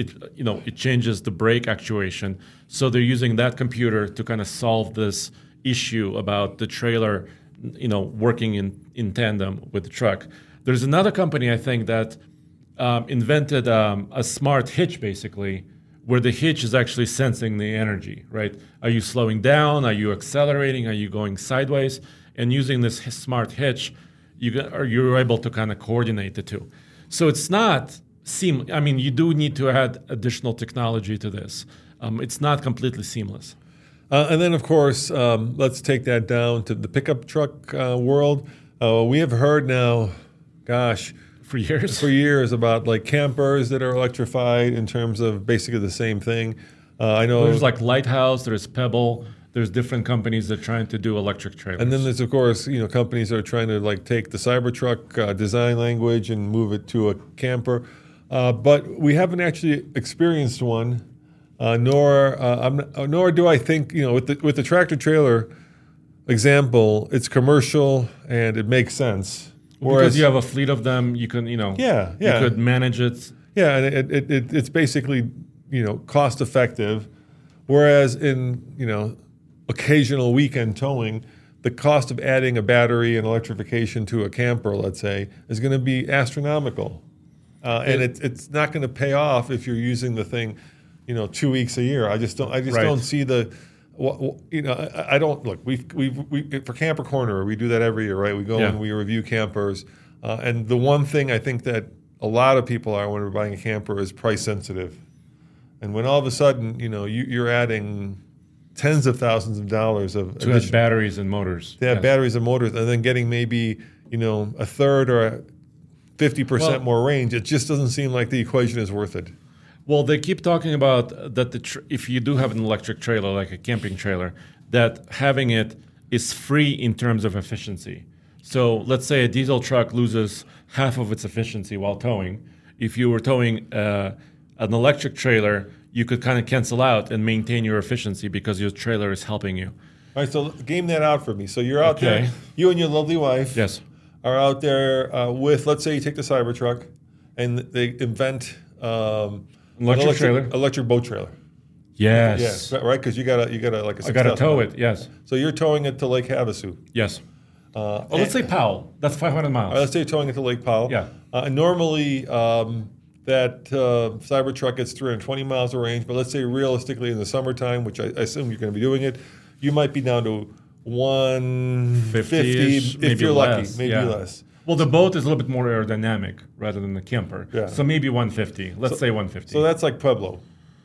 it changes the brake actuation. So they're using that computer to kind of solve this issue about the trailer, working in tandem with the truck. There's another company, I think, that invented a smart hitch, basically, where the hitch is actually sensing the energy, right? Are you slowing down? Are you accelerating? Are you going sideways? And using this smart hitch, you're able to kind of coordinate the two. So it's not seamless. I mean, you do need to add additional technology to this. It's not completely seamless. And then, of course, let's take that down to the pickup truck world. We have heard now, for years about like campers that are electrified in terms of basically the same thing. I know there's like Lighthouse, there's Pebble, there's different companies that are trying to do electric trailers. And then there's, of course, companies that are trying to like take the Cybertruck design language and move it to a camper. But we haven't actually experienced one. Nor do I think with the tractor trailer example, it's commercial and it makes sense. Because you have a fleet of them, you can, you could manage it. Yeah, and it's basically, cost effective. Whereas in, occasional weekend towing, the cost of adding a battery and electrification to a camper, let's say, is going to be astronomical. And it's not going to pay off if you're using the thing, 2 weeks a year. I just don't see the, I don't look. We for Camper Corner, we do that every year, right? We go and we review campers, and the one thing I think that a lot of people are when we're buying a camper is price sensitive, and when all of a sudden, you're adding tens of thousands of dollars of to have batteries and motors. They have batteries and motors, and then getting maybe a third or 50% more range. It just doesn't seem like the equation is worth it. Well, they keep talking about that if you do have an electric trailer, like a camping trailer, that having it is free in terms of efficiency. So let's say a diesel truck loses half of its efficiency while towing. If you were towing an electric trailer, you could kind of cancel out and maintain your efficiency because your trailer is helping you. All right, so game that out for me. So you're out there, you and your lovely wife are out there with, let's say you take the Cybertruck, and they invent electric boat trailer. Yes. Yeah, right, because you gotta like a. I gotta tow it. Yes. So you're towing it to Lake Havasu. Yes. Let's say Powell. That's 500 miles. Let's say you're towing it to Lake Powell. Yeah. And normally that Cybertruck gets 320 miles of range, but let's say realistically in the summertime, which I assume you're going to be doing it, you might be down to 150 if you're lucky, maybe less. Well, the boat is a little bit more aerodynamic rather than the camper. Yeah. So maybe 150. Let's say 150. So that's like Pueblo.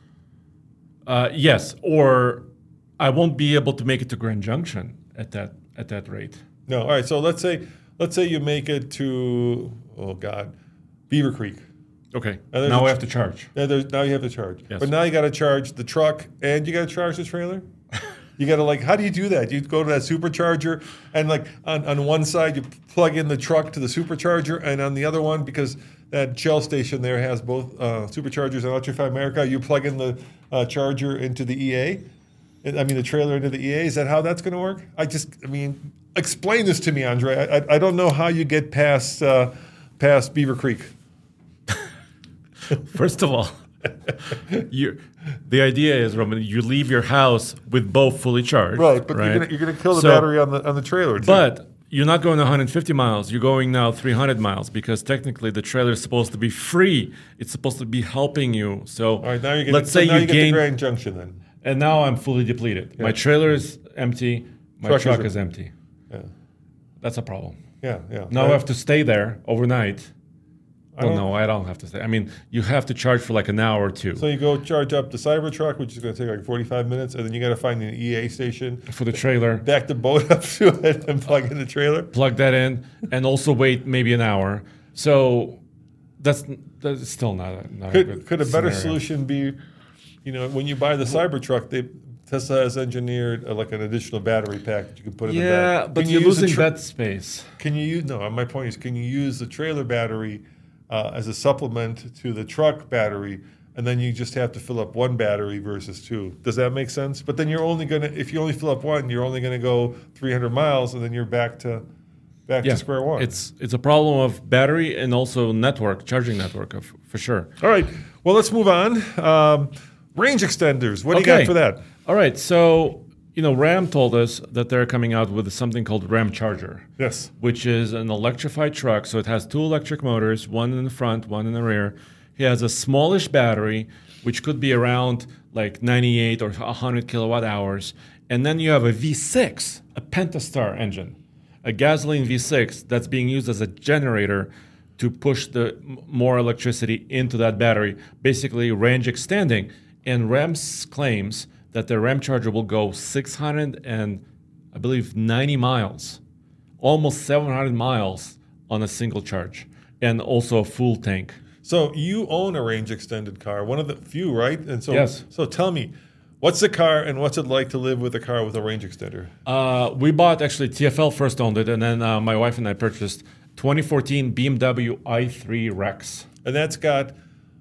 Yes, or I won't be able to make it to Grand Junction at that rate. No, all right. So let's say you make it to Beaver Creek. Okay. Now we have to charge. Now you have to charge. Yes. But now you got to charge the truck and you got to charge the trailer. You got to how do you do that? You go to that supercharger and on one side you plug in the truck to the supercharger, and on the other one, because that Shell station there has both superchargers and Electrify America, you plug in the charger into the EA. The trailer into the EA. Is that how that's going to work? Explain this to me, Andre. I don't know how you get past Beaver Creek. First of all, the idea is, Roman, you leave your house with both fully charged. Right, but you're going to kill the battery on the trailer too. But you're not going 150 miles. You're going now 300 miles because technically the trailer is supposed to be free. It's supposed to be helping you. So all right, now you let's say you get to Grand Junction then. And now I'm fully depleted. Yeah. My trailer is empty. My truck is empty. Yeah. That's a problem. Yeah. Now I have to stay there overnight. I don't have to stay. You have to charge for like an hour or two. So you go charge up the Cybertruck, which is going to take like 45 minutes, and then you got to find an EA station for the trailer. Back the boat up to it and plug in the trailer. Plug that in, and also wait maybe an hour. So that's still not a good Could a better scenario. solution be, when you buy the Cybertruck, Tesla has engineered like an additional battery pack that you can put in the back. Yeah, but you're losing that space. My point is, can you use the trailer battery as a supplement to the truck battery, and then you just have to fill up one battery versus two? Does that make sense? But then if you only fill up one, you're only going to go 300 miles, and then you're back to square one. It's a problem of battery and also charging network, for sure. All right, well, let's move on. Range extenders, what do you got for that? All right, so Ram told us that they're coming out with something called Ram Charger. Yes. Which is an electrified truck. So it has two electric motors, one in the front, one in the rear. He has a smallish battery, which could be around like 98 or 100 kilowatt hours. And then you have a V6, a Pentastar engine, a gasoline V6 that's being used as a generator to push the more electricity into that battery, basically range extending. And Ram claims that the Ram Charger will go 690 miles, almost 700 miles on a single charge, and also a full tank. So you own a range extended car, one of the few, right? And so, yes. So tell me, what's the car and what's it like to live with a car with a range extender? We bought, actually, TFL first owned it, and then my wife and I purchased 2014 BMW i3 Rex. And that's got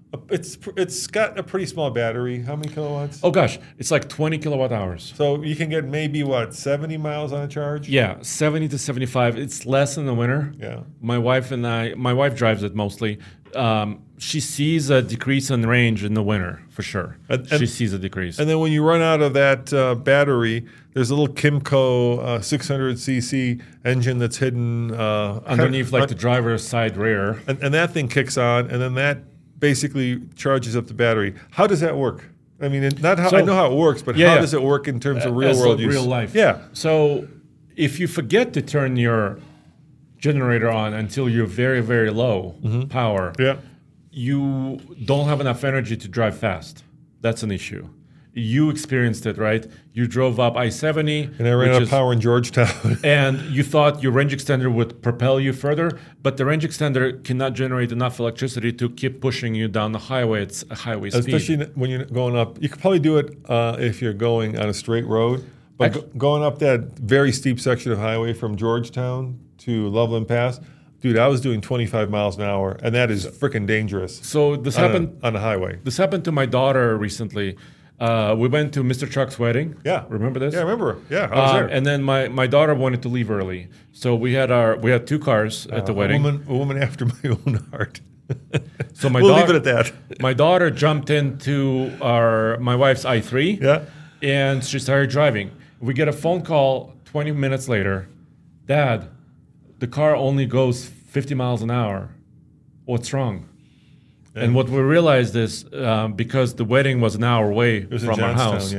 It's got a pretty small battery. How many kilowatts? Oh gosh, it's like 20 kilowatt hours. So you can get maybe 70 miles on a charge? Yeah, 70 to 75. It's less in the winter. Yeah. My wife drives it mostly. She sees a decrease in range in the winter for sure. She sees a decrease. And then when you run out of that battery, there's a little Kimco 600cc engine that's hidden underneath, like the driver's side rear. And that thing kicks on, and then that basically charges up the battery. How does that work? I mean, I know how it works, but how does it work in terms of real world use? Real life. Yeah. So if you forget to turn your generator on until you're very, very low power, you don't have enough energy to drive fast. That's an issue. You experienced it, right? You drove up I-70. And I ran out of power in Georgetown. And you thought your range extender would propel you further, but the range extender cannot generate enough electricity to keep pushing you down the highway. It's a highway speed. Especially when you're going up. You could probably do it if you're going on a straight road. But going up that very steep section of highway from Georgetown to Loveland Pass, dude, I was doing 25 miles an hour, and that is freaking dangerous. So this happened on the highway. This happened to my daughter recently. We went to Mr. Chuck's wedding. Yeah. Remember this? Yeah, I remember. Yeah, I was there. And then my daughter wanted to leave early. So we had two cars at the wedding. A woman after my own heart. So we'll leave it at that. My daughter jumped into my wife's i3. Yeah. And she started driving. We get a phone call 20 minutes later. Dad, the car only goes 50 miles an hour. What's wrong? And what we realized is because the wedding was an hour away from our house,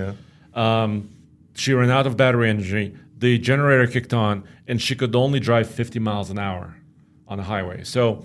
she ran out of battery energy. The generator kicked on, and she could only drive 50 miles an hour on the highway. So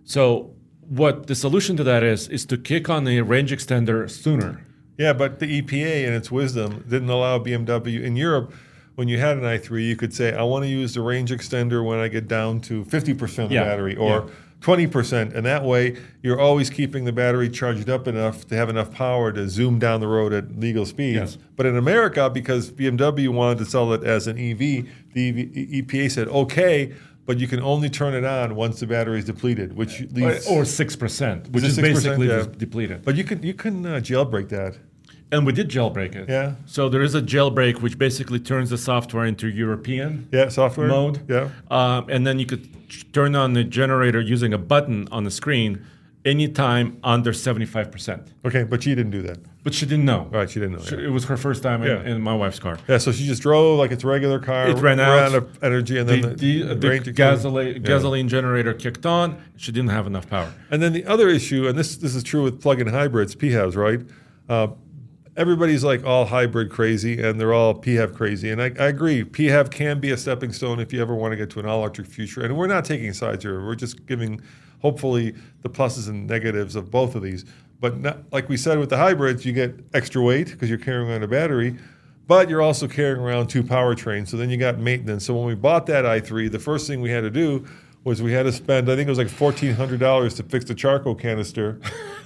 what the solution to that is to kick on the range extender sooner. Yeah, but the EPA, in its wisdom, didn't allow BMW. In Europe, when you had an i3, you could say, I want to use the range extender when I get down to 50% of the battery, or 20%, and that way you're always keeping the battery charged up enough to have enough power to zoom down the road at legal speeds. Yes. But in America, because BMW wanted to sell it as an EV, the EPA said, okay, but you can only turn it on once the battery is depleted, which leaves... Or 6%, which is basically depleted. But you can jailbreak that. And we did jailbreak it. Yeah. So there is a jailbreak which basically turns the software into European software mode. Yeah. And then you could turn on the generator using a button on the screen anytime under 75%. Okay, but she didn't do that. But she didn't know. Right, she didn't know. It was her first time in my wife's car. Yeah, so she just drove like it's a regular car. It ran out of energy, and then the gasoline generator kicked on. She didn't have enough power. And then the other issue, and this is true with plug-in hybrids, PHEVs, right? Everybody's like all hybrid crazy, and they're all PHEV crazy. And I agree, PHEV can be a stepping stone if you ever want to get to an all-electric future. And we're not taking sides here. We're just giving, hopefully, the pluses and negatives of both of these. But not, like we said with the hybrids, you get extra weight because you're carrying around a battery, but you're also carrying around two powertrains. So then you got maintenance. So when we bought that i3, the first thing we had to do was we had to spend, I think it was like $1,400 to fix the charcoal canister.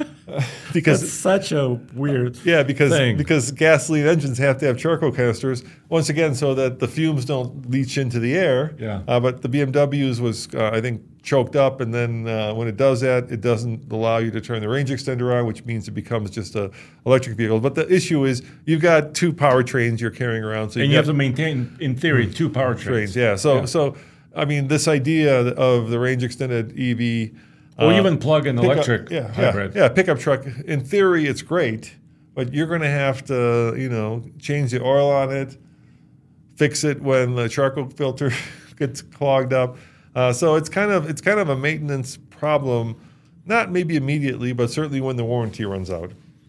Because that's such a weird thing. Because gasoline engines have to have charcoal canisters, once again, so that the fumes don't leach into the air. Yeah. But the BMWs was, I think, choked up, and then when it does that, it doesn't allow you to turn the range extender on, which means it becomes just an electric vehicle. But the issue is you've got two powertrains you're carrying around. So you have to maintain, in theory, two powertrains. Yeah. So I mean, this idea of the range extended EV... Or even plug-in electric hybrid. Yeah, pickup truck. In theory, it's great, but you're going to have to, change the oil on it, fix it when the charcoal filter gets clogged up. So it's kind of a maintenance problem, not maybe immediately, but certainly when the warranty runs out.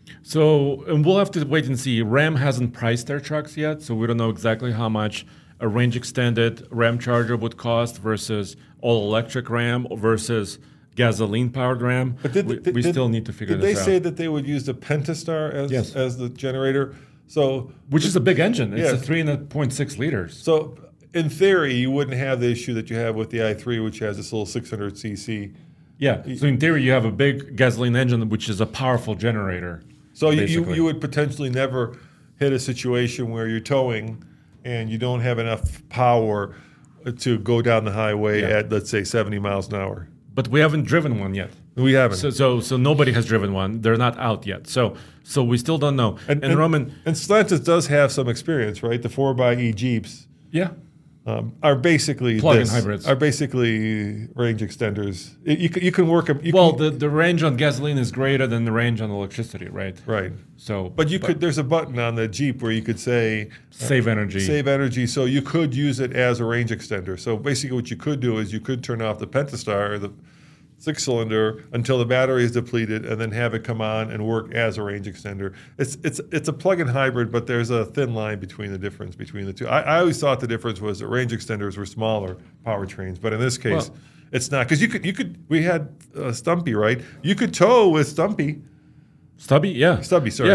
So, and we'll have to wait and see. Ram hasn't priced their trucks yet, so we don't know exactly how much a range extended Ram Charger would cost versus all electric Ram versus gasoline-powered Ram. But we still need to figure this out. Did they say that they would use the Pentastar as the generator? So, which is a big engine. It's a 3.6 liters. So in theory, you wouldn't have the issue that you have with the i3, which has this little 600cc. Yeah. So in theory, you have a big gasoline engine, which is a powerful generator. So you would potentially never hit a situation where you're towing and you don't have enough power to go down the highway at, let's say, 70 miles an hour. but we haven't driven one yet. We haven't. So nobody has driven one. They're not out yet. So we still don't know. And Roman, and Stellantis does have some experience, right? The 4xe Jeeps yeah, are basically plug-in hybrids. Are basically range extenders. You can work them. The range on gasoline is greater than the range on electricity, right? Right. So, but could. There's a button on the Jeep where you could say save energy. Save energy. So you could use it as a range extender. So basically, what you could do is you could turn off the Pentastar, the 6-cylinder, until the battery is depleted, and then have it come on and work as a range extender. It's a plug-in hybrid, but there's a thin line between the difference between the two. I always thought the difference was that range extenders were smaller powertrains, but in this case, it's not, because you could. We had Stumpy, right? You could tow with Stumpy. Stubby, yeah. Stubby, sorry.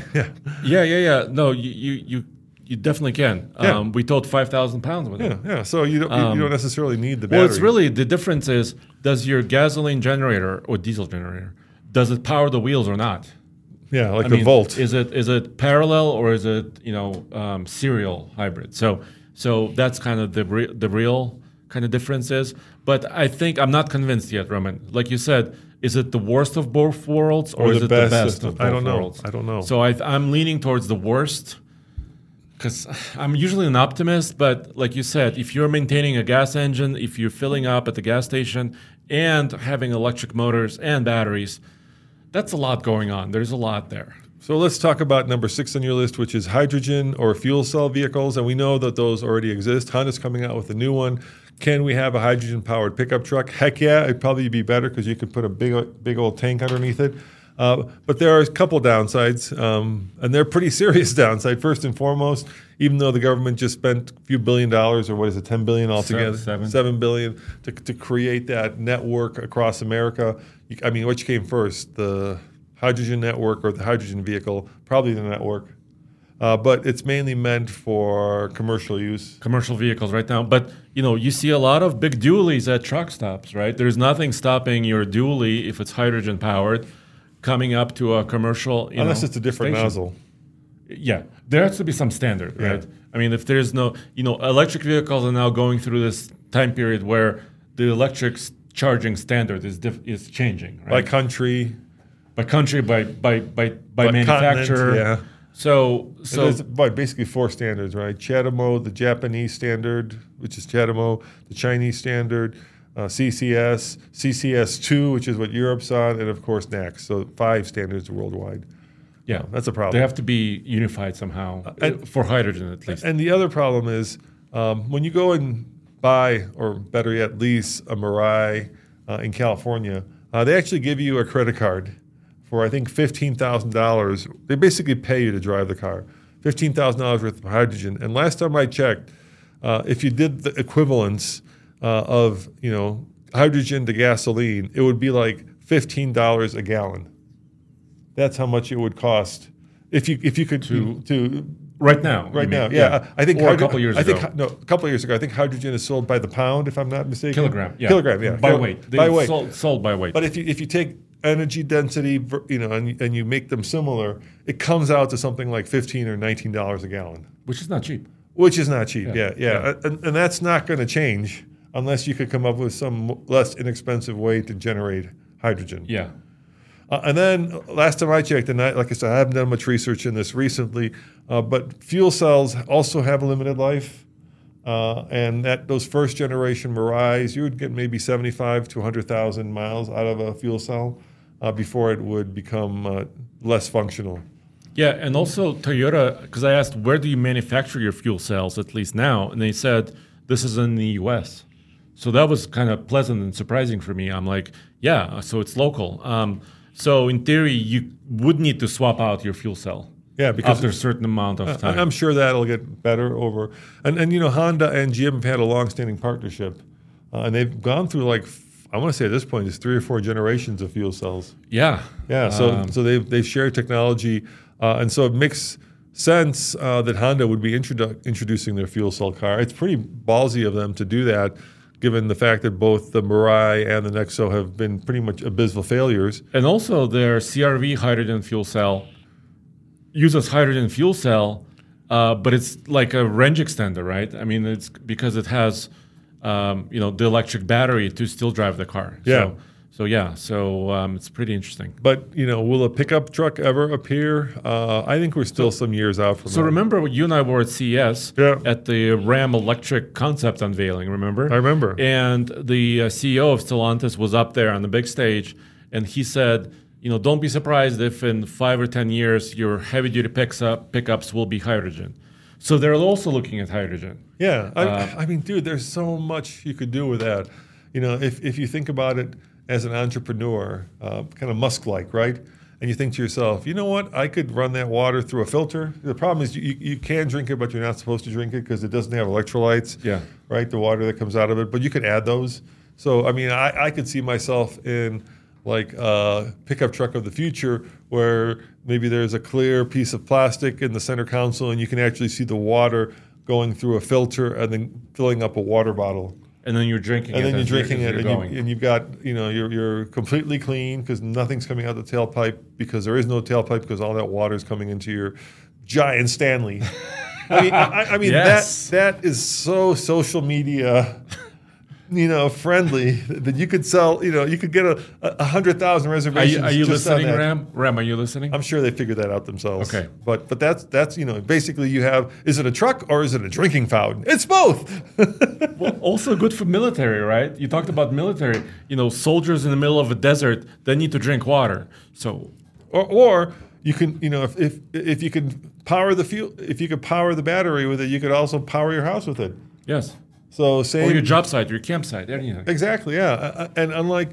Yeah. No, you definitely can. Yeah. We towed 5,000 pounds with it. Yeah. So you don't necessarily need the battery. Well, it's really, the difference is, does your gasoline generator or diesel generator, does it power the wheels or not? Yeah, like the Volt. Is it parallel or is it serial hybrid? So that's kind of the real kind of difference is. But I think I'm not convinced yet, Roman. Like you said, is it the worst of both worlds or is it the best of both worlds? I don't know. So I'm leaning towards the worst, because I'm usually an optimist, but like you said, if you're maintaining a gas engine, if you're filling up at the gas station and having electric motors and batteries, that's a lot going on. There's a lot there. So let's talk about number 6 on your list, which is hydrogen or fuel cell vehicles. And we know that those already exist. Honda's coming out with a new one. Can we have a hydrogen-powered pickup truck? Heck yeah, it'd probably be better because you could put a big old tank underneath it. But there are a couple downsides, and they're pretty serious downside. First and foremost, even though the government just spent a few $1 billion, or what is it, $10 billion altogether? $7 billion to create that network across America. Which came first, the hydrogen network or the hydrogen vehicle? Probably the network. But it's mainly meant for commercial use. Commercial vehicles right now. But, you see a lot of big dualies at truck stops, right? There's nothing stopping your dually, if it's hydrogen-powered, coming up to a commercial, unless it's a different station. nozzle. Yeah, there has to be some standard, right? If there's no, electric vehicles are now going through this time period where the electric charging standard is changing, right? By country, by manufacturer. Yeah. So there's basically 4 standards, right? CHAdeMO, the Japanese standard, which is CHAdeMO, the Chinese standard, CCS, CCS2, which is what Europe's on, and of course NACS. So 5 standards worldwide. Yeah, that's a problem. They have to be unified somehow, for hydrogen at least. And the other problem is when you go and buy, or better yet, lease a Mirai in California, they actually give you a credit card for, I think, $15,000. They basically pay you to drive the car. $15,000 worth of hydrogen. And last time I checked, if you did the equivalence of hydrogen to gasoline, it would be like $15 a gallon. That's how much it would cost if you could to right now. Right now, yeah. I think or a couple years ago. A couple of years ago. I think hydrogen is sold by the pound, if I'm not mistaken. Kilogram, yeah. Kilogram, yeah. By weight. By weight. Sold by weight. But if you take energy density, and you make them similar, it comes out to something like $15 or $19 a gallon, which is not cheap. Yeah. And that's not going to change unless you could come up with some less inexpensive way to generate hydrogen. Yeah. And then last time I checked, and like I said, I haven't done much research in this recently, but fuel cells also have a limited life. And those first generation Mirais, you would get maybe 75 to 100,000 miles out of a fuel cell before it would become less functional. Yeah, and also Toyota, because I asked, where do you manufacture your fuel cells, at least now? And they said, this is in the U.S. So that was kind of pleasant and surprising for me. I'm like, yeah, so it's local. So in theory, you would need to swap out your fuel cell. Yeah, because after a certain amount of time. I'm sure that'll get better over. And Honda and GM have had a long-standing partnership. And they've gone through I want to say at this point, it's 3 or 4 generations of fuel cells. Yeah. Yeah, so they've shared technology. And so it makes sense that Honda would be introducing their fuel cell car. It's pretty ballsy of them to do that, given the fact that both the Mirai and the Nexo have been pretty much abysmal failures. And also their CR-V hydrogen fuel cell uses hydrogen fuel cell, but it's like a range extender, right? It's because it has the electric battery to still drive the car. Yeah. So it's pretty interesting. But, will a pickup truck ever appear? I think we're still some years out from So that. remember, you and I were at CES Yeah. at the Ram Electric concept unveiling, remember? I remember. And the CEO of Stellantis was up there on the big stage, and he said, don't be surprised if in 5 or 10 years your heavy-duty pickups will be hydrogen. So they're also looking at hydrogen. Yeah. I mean, dude, there's so much you could do with that. If you think about it as an entrepreneur, kind of Musk-like, right? And you think to yourself, you know what? I could run that water through a filter. The problem is you can drink it, but you're not supposed to drink it because it doesn't have electrolytes, Yeah. right? The water that comes out of it. But you could add those. So, I mean, I could see myself in like a pickup truck of the future where maybe there's a clear piece of plastic in the center console and you can actually see the water going through a filter and then filling up a water bottle. And then you're drinking it. And then you're as drinking as it, you're and, going. you've got, you're completely clean because nothing's coming out the tailpipe because there is no tailpipe because all that water is coming into your giant Stanley. I mean Yes. that is so social media, friendly that you could sell. You could get a 100,000 reservations. Are you just on listening, that. Ram? Ram, are you listening? I'm sure they figured that out themselves. Okay. But that's basically you have, is it a truck or is it a drinking fountain? It's both. Well, also good for military, right? You talked about military. Soldiers in the middle of a desert, they need to drink water. So, Or you can, if you can power the fuel, if you could power the battery with it, you could also power your house with it. yes. So same. Or your job site, your campsite, anything. Exactly, yeah. And unlike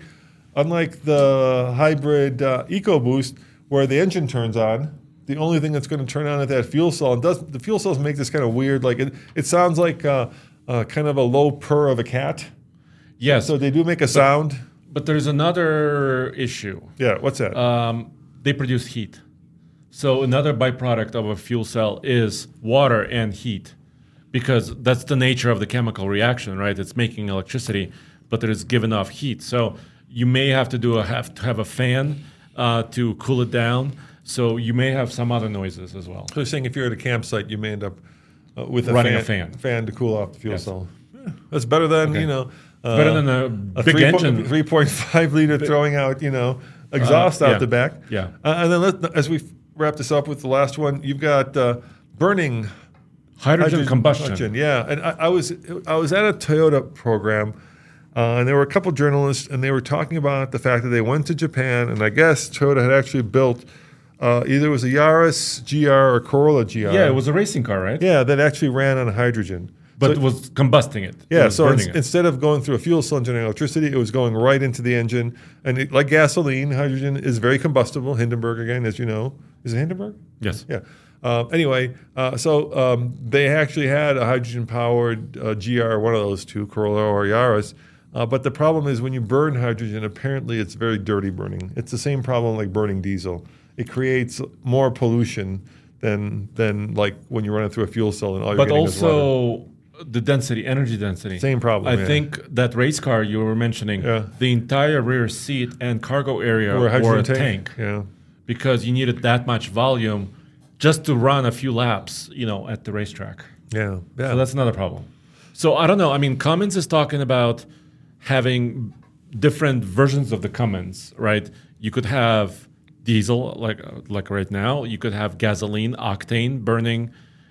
the hybrid EcoBoost, where the engine turns on, the only thing that's going to turn on at that fuel cell, and the fuel cells make this kind of weird, like it sounds like kind of a low purr of a cat. Yes. So they do make a sound. But there's another issue. Yeah, what's that? They produce heat. So another byproduct of a fuel cell is water and heat, because that's the nature of the chemical reaction, right? It's making electricity, but it is given off heat. So you may have to have a fan to cool it down. So you may have some other noises as well. So you're saying if you're at a campsite, you may end up with Running a a fan. fan to cool off the fuel Yes. cell. Yeah, that's better than Better than a big engine. 3.5 liter throwing out exhaust out yeah. the back. Yeah. And then as we wrap this up with the last one, you've got burning Hydrogen combustion. Yeah, and I was at a Toyota program, and there were a couple journalists, and they were talking about the fact that they went to Japan, and I guess Toyota had actually built either it was a Yaris GR or Corolla GR. Yeah, it was a racing car, right? Yeah, that actually ran on hydrogen. But So- it was combusting it. It yeah, was so burning it. instead of going through a fuel cell generating electricity, it was going right into the engine. And like gasoline, hydrogen is very combustible. Hindenburg, again, as you know. Is it Hindenburg? Yes. Yeah. So they actually had a hydrogen-powered GR, one of those two, Corolla or Yaris. But the problem is when you burn hydrogen, apparently it's very dirty burning. It's the same problem like burning diesel. It creates more pollution than like when you're running through a fuel cell and all you're But getting is water. also the density, energy density. Same problem, I yeah. think that race car you were mentioning, Yeah. the entire rear seat and cargo area Or a were a hydrogen tank. Yeah. Because you needed that much volume just to run a few laps, at the racetrack. Yeah. Yeah. So that's another problem. So I don't know. I mean, Cummins is talking about having different versions of the Cummins, right? You could have diesel, like right now. You could have gasoline, octane burning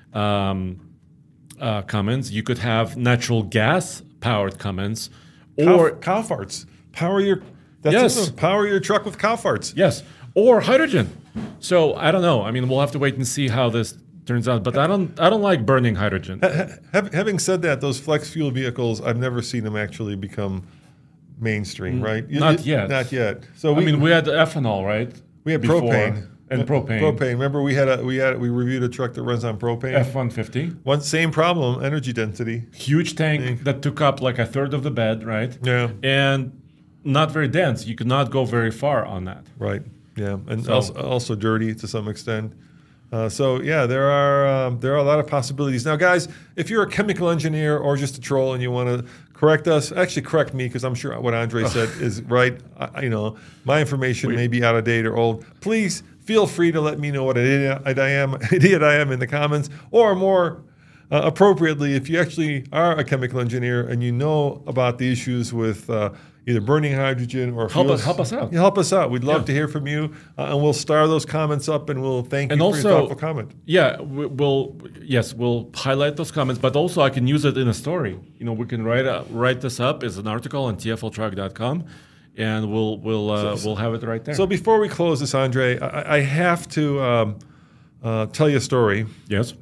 Cummins. You could have natural gas powered Cummins, or cow farts. Power your truck with cow farts. yes, or hydrogen. So I don't know. I mean, we'll have to wait and see how this turns out. But I don't like burning hydrogen. Having said that, those flex fuel vehicles, I've never seen them actually become mainstream, right? Not yet. Not yet. So we had ethanol, right? we had before, propane and propane. Propane. Remember, we reviewed a truck that runs on propane. F-150. Same problem, energy density. Huge tank that took up like a third of the bed, right? Yeah. And not very dense. You could not go very far on that. Right. Yeah, and So- also dirty to some extent. So yeah, there are a lot of possibilities. Now, guys, if you're a chemical engineer or just a troll and you want to correct us, actually correct me because I'm sure what Andre said is right. My information may be out of date or old. Please feel free to let me know what an idiot I am in the comments, or more appropriately, if you actually are a chemical engineer and you know about the issues with either burning hydrogen or Help fuels, us out. Yeah, help us out. We'd love Yeah. to hear from you, and we'll star those comments up, and we'll thank you And for also, your thoughtful comment. Yeah, we'll highlight those comments, but also I can use it in a story. We can write this up as an article on tfltruck.com, and we'll have it right there. So before we close this, Andre, I have to tell you a story. yes,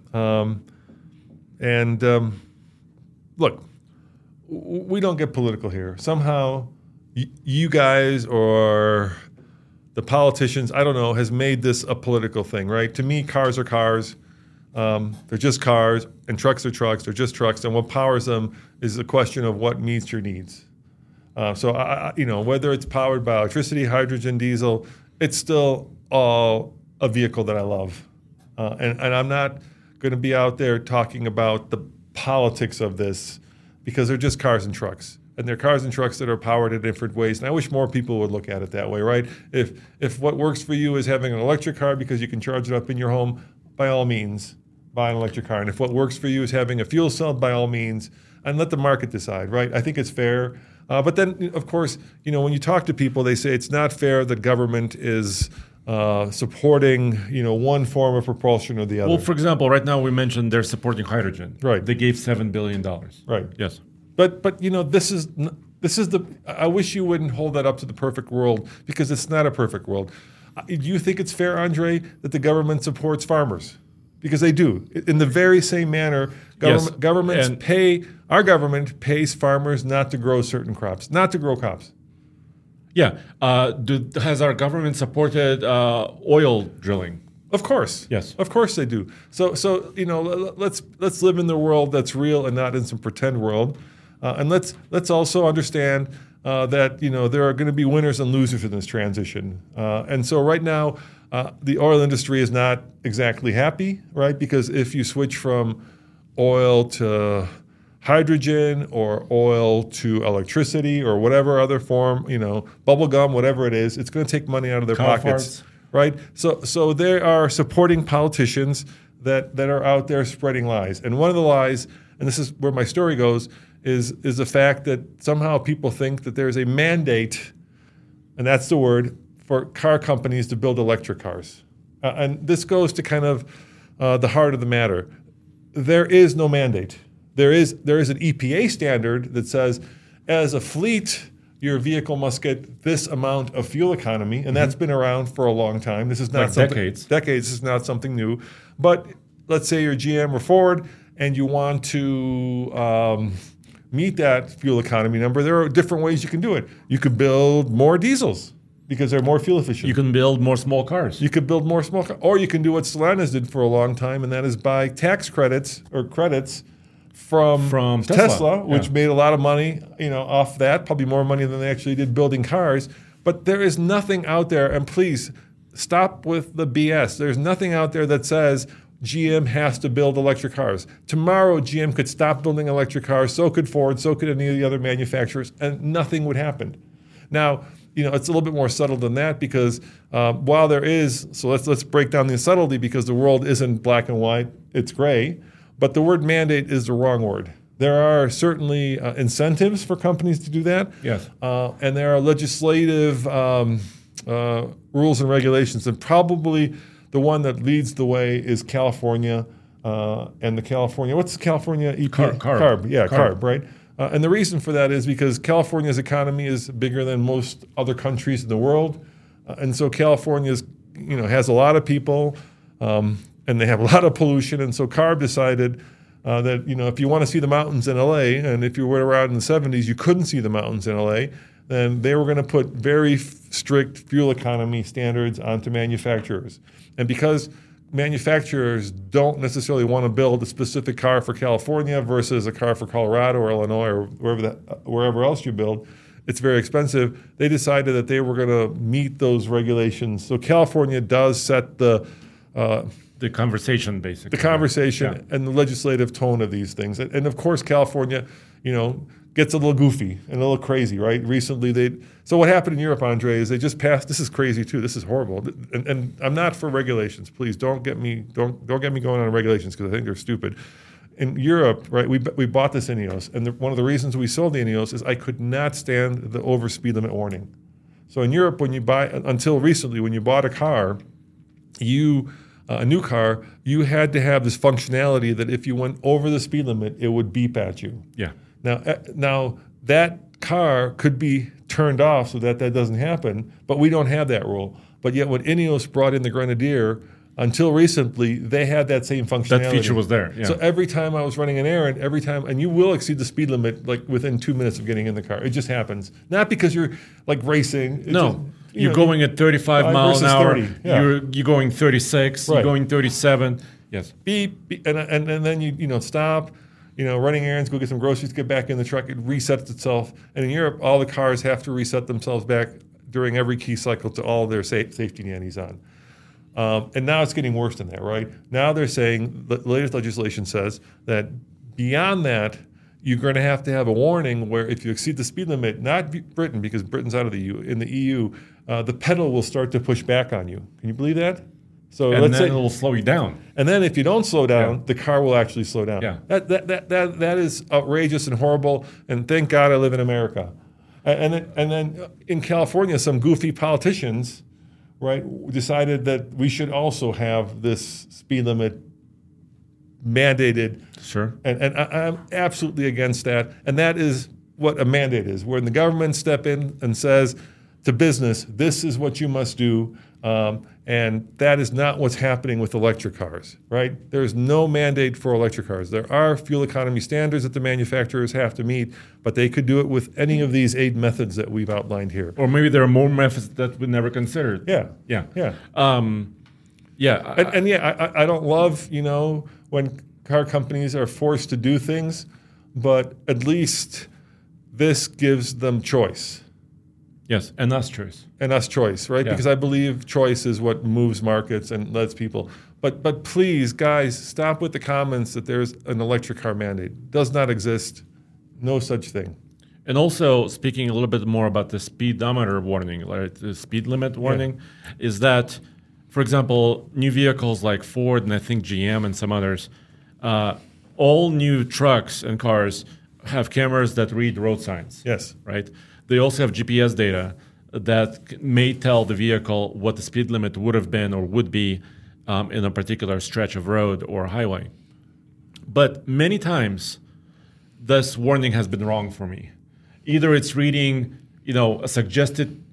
Look, we don't get political here. Somehow, you guys or the politicians, I don't know, has made this a political thing, right? To me, cars are cars. They're just cars, and trucks are trucks. They're just trucks, and what powers them is a question of what meets your needs. So, whether it's powered by electricity, hydrogen, diesel, it's still all a vehicle that I love. And I'm not going to be out there talking about the politics of this because they're just cars and trucks. And they're cars and trucks that are powered in different ways. And I wish more people would look at it that way, right? If what works for you is having an electric car because you can charge it up in your home, by all means, buy an electric car. And if what works for you is having a fuel cell, by all means, and let the market decide, right? I think it's fair. But then, of course, when you talk to people, they say it's not fair that government is supporting, one form of propulsion or the other. well, for example, right now we mentioned they're supporting hydrogen. Right. They gave $7 billion. Right. Yes. But this is the. I wish you wouldn't hold that up to the perfect world because it's not a perfect world. Do you think it's fair, Andre, that the government supports farmers? Because they do. In the very same manner, Yes. our government pays farmers not to grow certain crops, not to grow crops. Yeah. Has our government supported oil drilling? Of course. Yes. Of course they do. So let's live in the world that's real and not in some pretend world. And let's also understand that there are going to be winners and losers in this transition. And so right now, the oil industry is not exactly happy, right? Because if you switch from oil to hydrogen or oil to electricity or whatever other form, bubble gum, whatever it is, it's going to take money out of their Car pockets, farts. right? So they are supporting politicians that are out there spreading lies. And one of the lies, and this is where my story goes, is the fact that somehow people think that there's a mandate, and that's the word, for car companies to build electric cars. And this goes to kind of the heart of the matter. There is no mandate. There is an EPA standard that says, as a fleet, your vehicle must get this amount of fuel economy, and that's been around for a long time. This is not Like something, decades. Decades. This is not something new. But let's say you're GM or Ford, and you want to meet that fuel economy number. There are different ways you can do it. You could build more diesels because they're more fuel efficient. You can build more small cars. You could build more small cars, or you can do what Stellantis did for a long time, and that is buy tax credits or credits from Tesla, which yeah. made a lot of money, off that, probably more money than they actually did building cars. But there is nothing out there, and please stop with the BS. There's nothing out there that says GM has to build electric cars. Tomorrow, GM could stop building electric cars, so could Ford, so could any of the other manufacturers, and nothing would happen. Now, it's a little bit more subtle than that because while there is, so let's break down the subtlety because the world isn't black and white, it's gray. But the word mandate is the wrong word. There are certainly incentives for companies to do that. Yes. And there are legislative rules and regulations. And probably the one that leads the way is California and the California, what's the California EPA? CARB. Yeah, CARB. CARB, right? And the reason for that is because California's economy is bigger than most other countries in the world. And so California's, has a lot of people, and they have a lot of pollution. And so CARB decided that, if you want to see the mountains in LA, and if you were around in the 70s, you couldn't see the mountains in LA, then they were going to put very strict fuel economy standards onto manufacturers. And because manufacturers don't necessarily want to build a specific car for California versus a car for Colorado or Illinois or wherever else you build, it's very expensive. They decided that they were going to meet those regulations. So California does set the conversation, basically. The conversation and the legislative tone of these things. And of course, California, gets a little goofy and a little crazy, right? Recently, so what happened in Europe, Andre, is they just passed, this is crazy too, this is horrible. And I'm not for regulations. Please don't get me going on regulations because I think they're stupid. in Europe, right, we bought this Ineos, and one of the reasons we sold the Ineos is I could not stand the over speed limit warning. So in Europe, when you buy, until recently, when you bought a car, a new car, you had to have this functionality that if you went over the speed limit, it would beep at you. Yeah. Now that car could be turned off so that doesn't happen, but we don't have that rule. But yet when Ineos brought in the Grenadier, until recently, they had that same functionality. That feature was there. Yeah. So every time I was running an errand, and you will exceed the speed limit like within 2 minutes of getting in the car. It just happens. Not because you're like racing. You're going at 35 miles an hour. 30. Yeah. You're going 36. Right. You're going 37. Yes. Beep, beep, and then you stop. Running errands, go get some groceries, get back in the truck. It resets itself. And in Europe, all the cars have to reset themselves back during every key cycle to all their safety nannies on. And now it's getting worse than that, right? Now they're saying, the latest legislation says that beyond that, you're going to have a warning where if you exceed the speed limit, not Britain, because Britain's out of the EU, in the EU, the pedal will start to push back on you. Can you believe that? So And let's then say, it'll slow you down. and then if you don't slow down, Yeah. the car will actually slow down. Yeah. That is outrageous and horrible. And thank God I live in America. And then in California, some goofy politicians, right, decided that we should also have this speed limit mandated. Sure. And I'm absolutely against that. And that is what a mandate is, when the government step in and says to business, this is what you must do. And that is not what's happening with electric cars, right? There's no mandate for electric cars. There are fuel economy standards that the manufacturers have to meet, but they could do it with any of these 8 methods that we've outlined here. Or maybe there are more methods that we never considered. Yeah. Yeah. Yeah. I don't love, when car companies are forced to do things, but at least this gives them choice. Yes, and us choice. And us choice, right? Yeah. Because I believe choice is what moves markets and lets people. But please, guys, stop with the comments that there's an electric car mandate. Does not exist. No such thing. And also, speaking a little bit more about the speedometer warning, like the speed limit warning, is that, for example, new vehicles like Ford and I think GM and some others, all new trucks and cars have cameras that read road signs. Yes. Right? They also have GPS data that may tell the vehicle what the speed limit would have been or would be in a particular stretch of road or highway. But many times, this warning has been wrong for me. Either it's reading, a suggested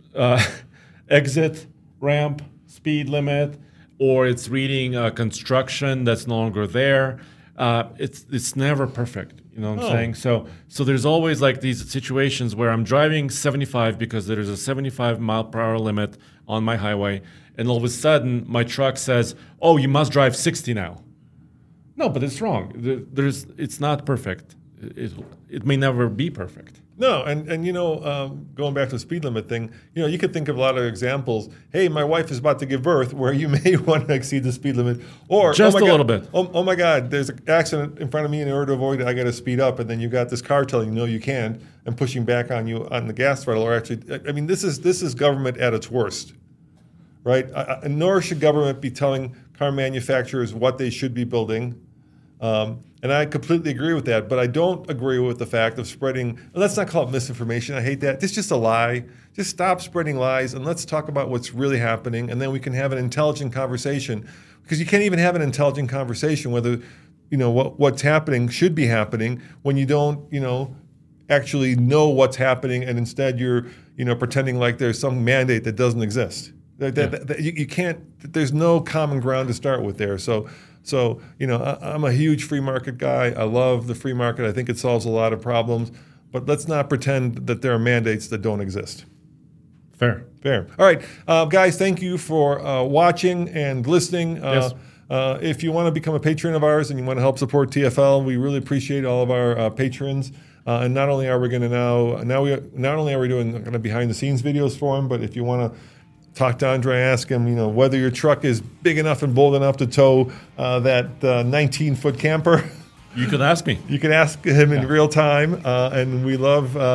exit ramp speed limit, or it's reading construction that's no longer there. It's never perfect. You know what I'm saying? So there's always like these situations where I'm driving 75 because there's a 75 mile per hour limit on my highway, and all of a sudden my truck says, "Oh, you must drive 60 now." No, but it's wrong. It's not perfect. It may never be perfect. No, and going back to the speed limit thing, you could think of a lot of examples. Hey, my wife is about to give birth, where you may want to exceed the speed limit, or just oh my a God, little bit. Oh my God, there's an accident in front of me, and in order to avoid it, I got to speed up, and then you got this car telling you no, you can't, and pushing back on you on the gas throttle. Or actually, I mean, this is government at its worst, right? Nor should government be telling car manufacturers what they should be building. And I completely agree with that, but I don't agree with the fact of spreading, and let's not call it misinformation, I hate that. It's just a lie. Just stop spreading lies and let's talk about what's really happening, and then we can have an intelligent conversation. Because you can't even have an intelligent conversation whether, what's happening should be happening when you don't, actually know what's happening, and instead you're, pretending like there's some mandate that doesn't exist. You can't, there's no common ground to start with there. So, I'm a huge free market guy. I love the free market. I think it solves a lot of problems. But let's not pretend that there are mandates that don't exist. Fair. All right, guys, thank you for watching and listening. Yes. If you want to become a patron of ours and you want to help support TFL, we really appreciate all of our patrons. And not only are we going to not only are we doing kind of behind the scenes videos for them, but if you want to talk to Andre, ask him, whether your truck is big enough and bold enough to tow that 19-foot camper. You could ask me. You can ask him in real time, and we love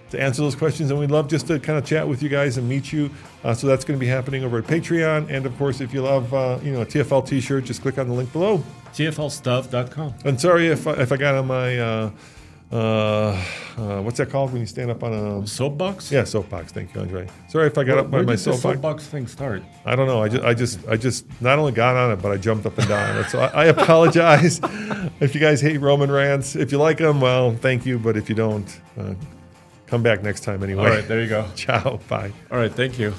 to answer those questions, and we'd love just to kind of chat with you guys and meet you. So that's going to be happening over at Patreon. And of course, if you love a TFL t-shirt, just click on the link below. TFLstuff.com. And sorry if I got on my what's that called when you stand up on a soapbox? Yeah, soapbox. Thank you, Andre. Sorry if I got up on my soapbox. Where did the soapbox thing start? I don't know. I just not only got on it, but I jumped up and down on it. So I apologize if you guys hate Roman rants. If you like them, well, thank you. But if you don't, come back next time anyway. All right, there you go. Ciao. Bye. All right, thank you.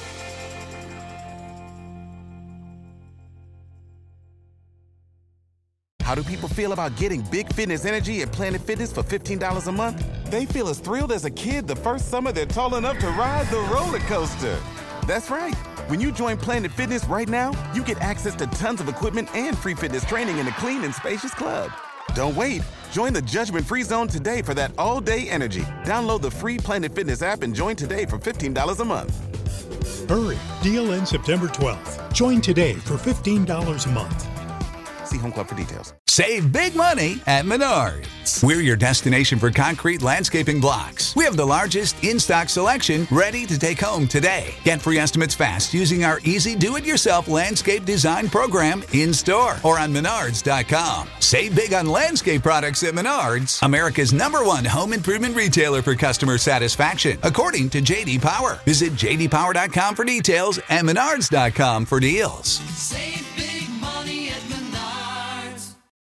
How do people feel about getting big fitness energy at Planet Fitness for $15 a month? They feel as thrilled as a kid the first summer they're tall enough to ride the roller coaster. That's right. When you join Planet Fitness right now, you get access to tons of equipment and free fitness training in a clean and spacious club. Don't wait. Join the judgment-free zone today for that all-day energy. Download the free Planet Fitness app and join today for $15 a month. Hurry. Deal ends September 12th. Join today for $15 a month. See Home Club for details. Save big money at Menards. We're your destination for concrete landscaping blocks. We have the largest in-stock selection ready to take home today. Get free estimates fast using our easy do-it-yourself landscape design program in-store or on Menards.com. Save big on landscape products at Menards, America's #1 home improvement retailer for customer satisfaction, according to J.D. Power. Visit JDPower.com for details and Menards.com for deals. Save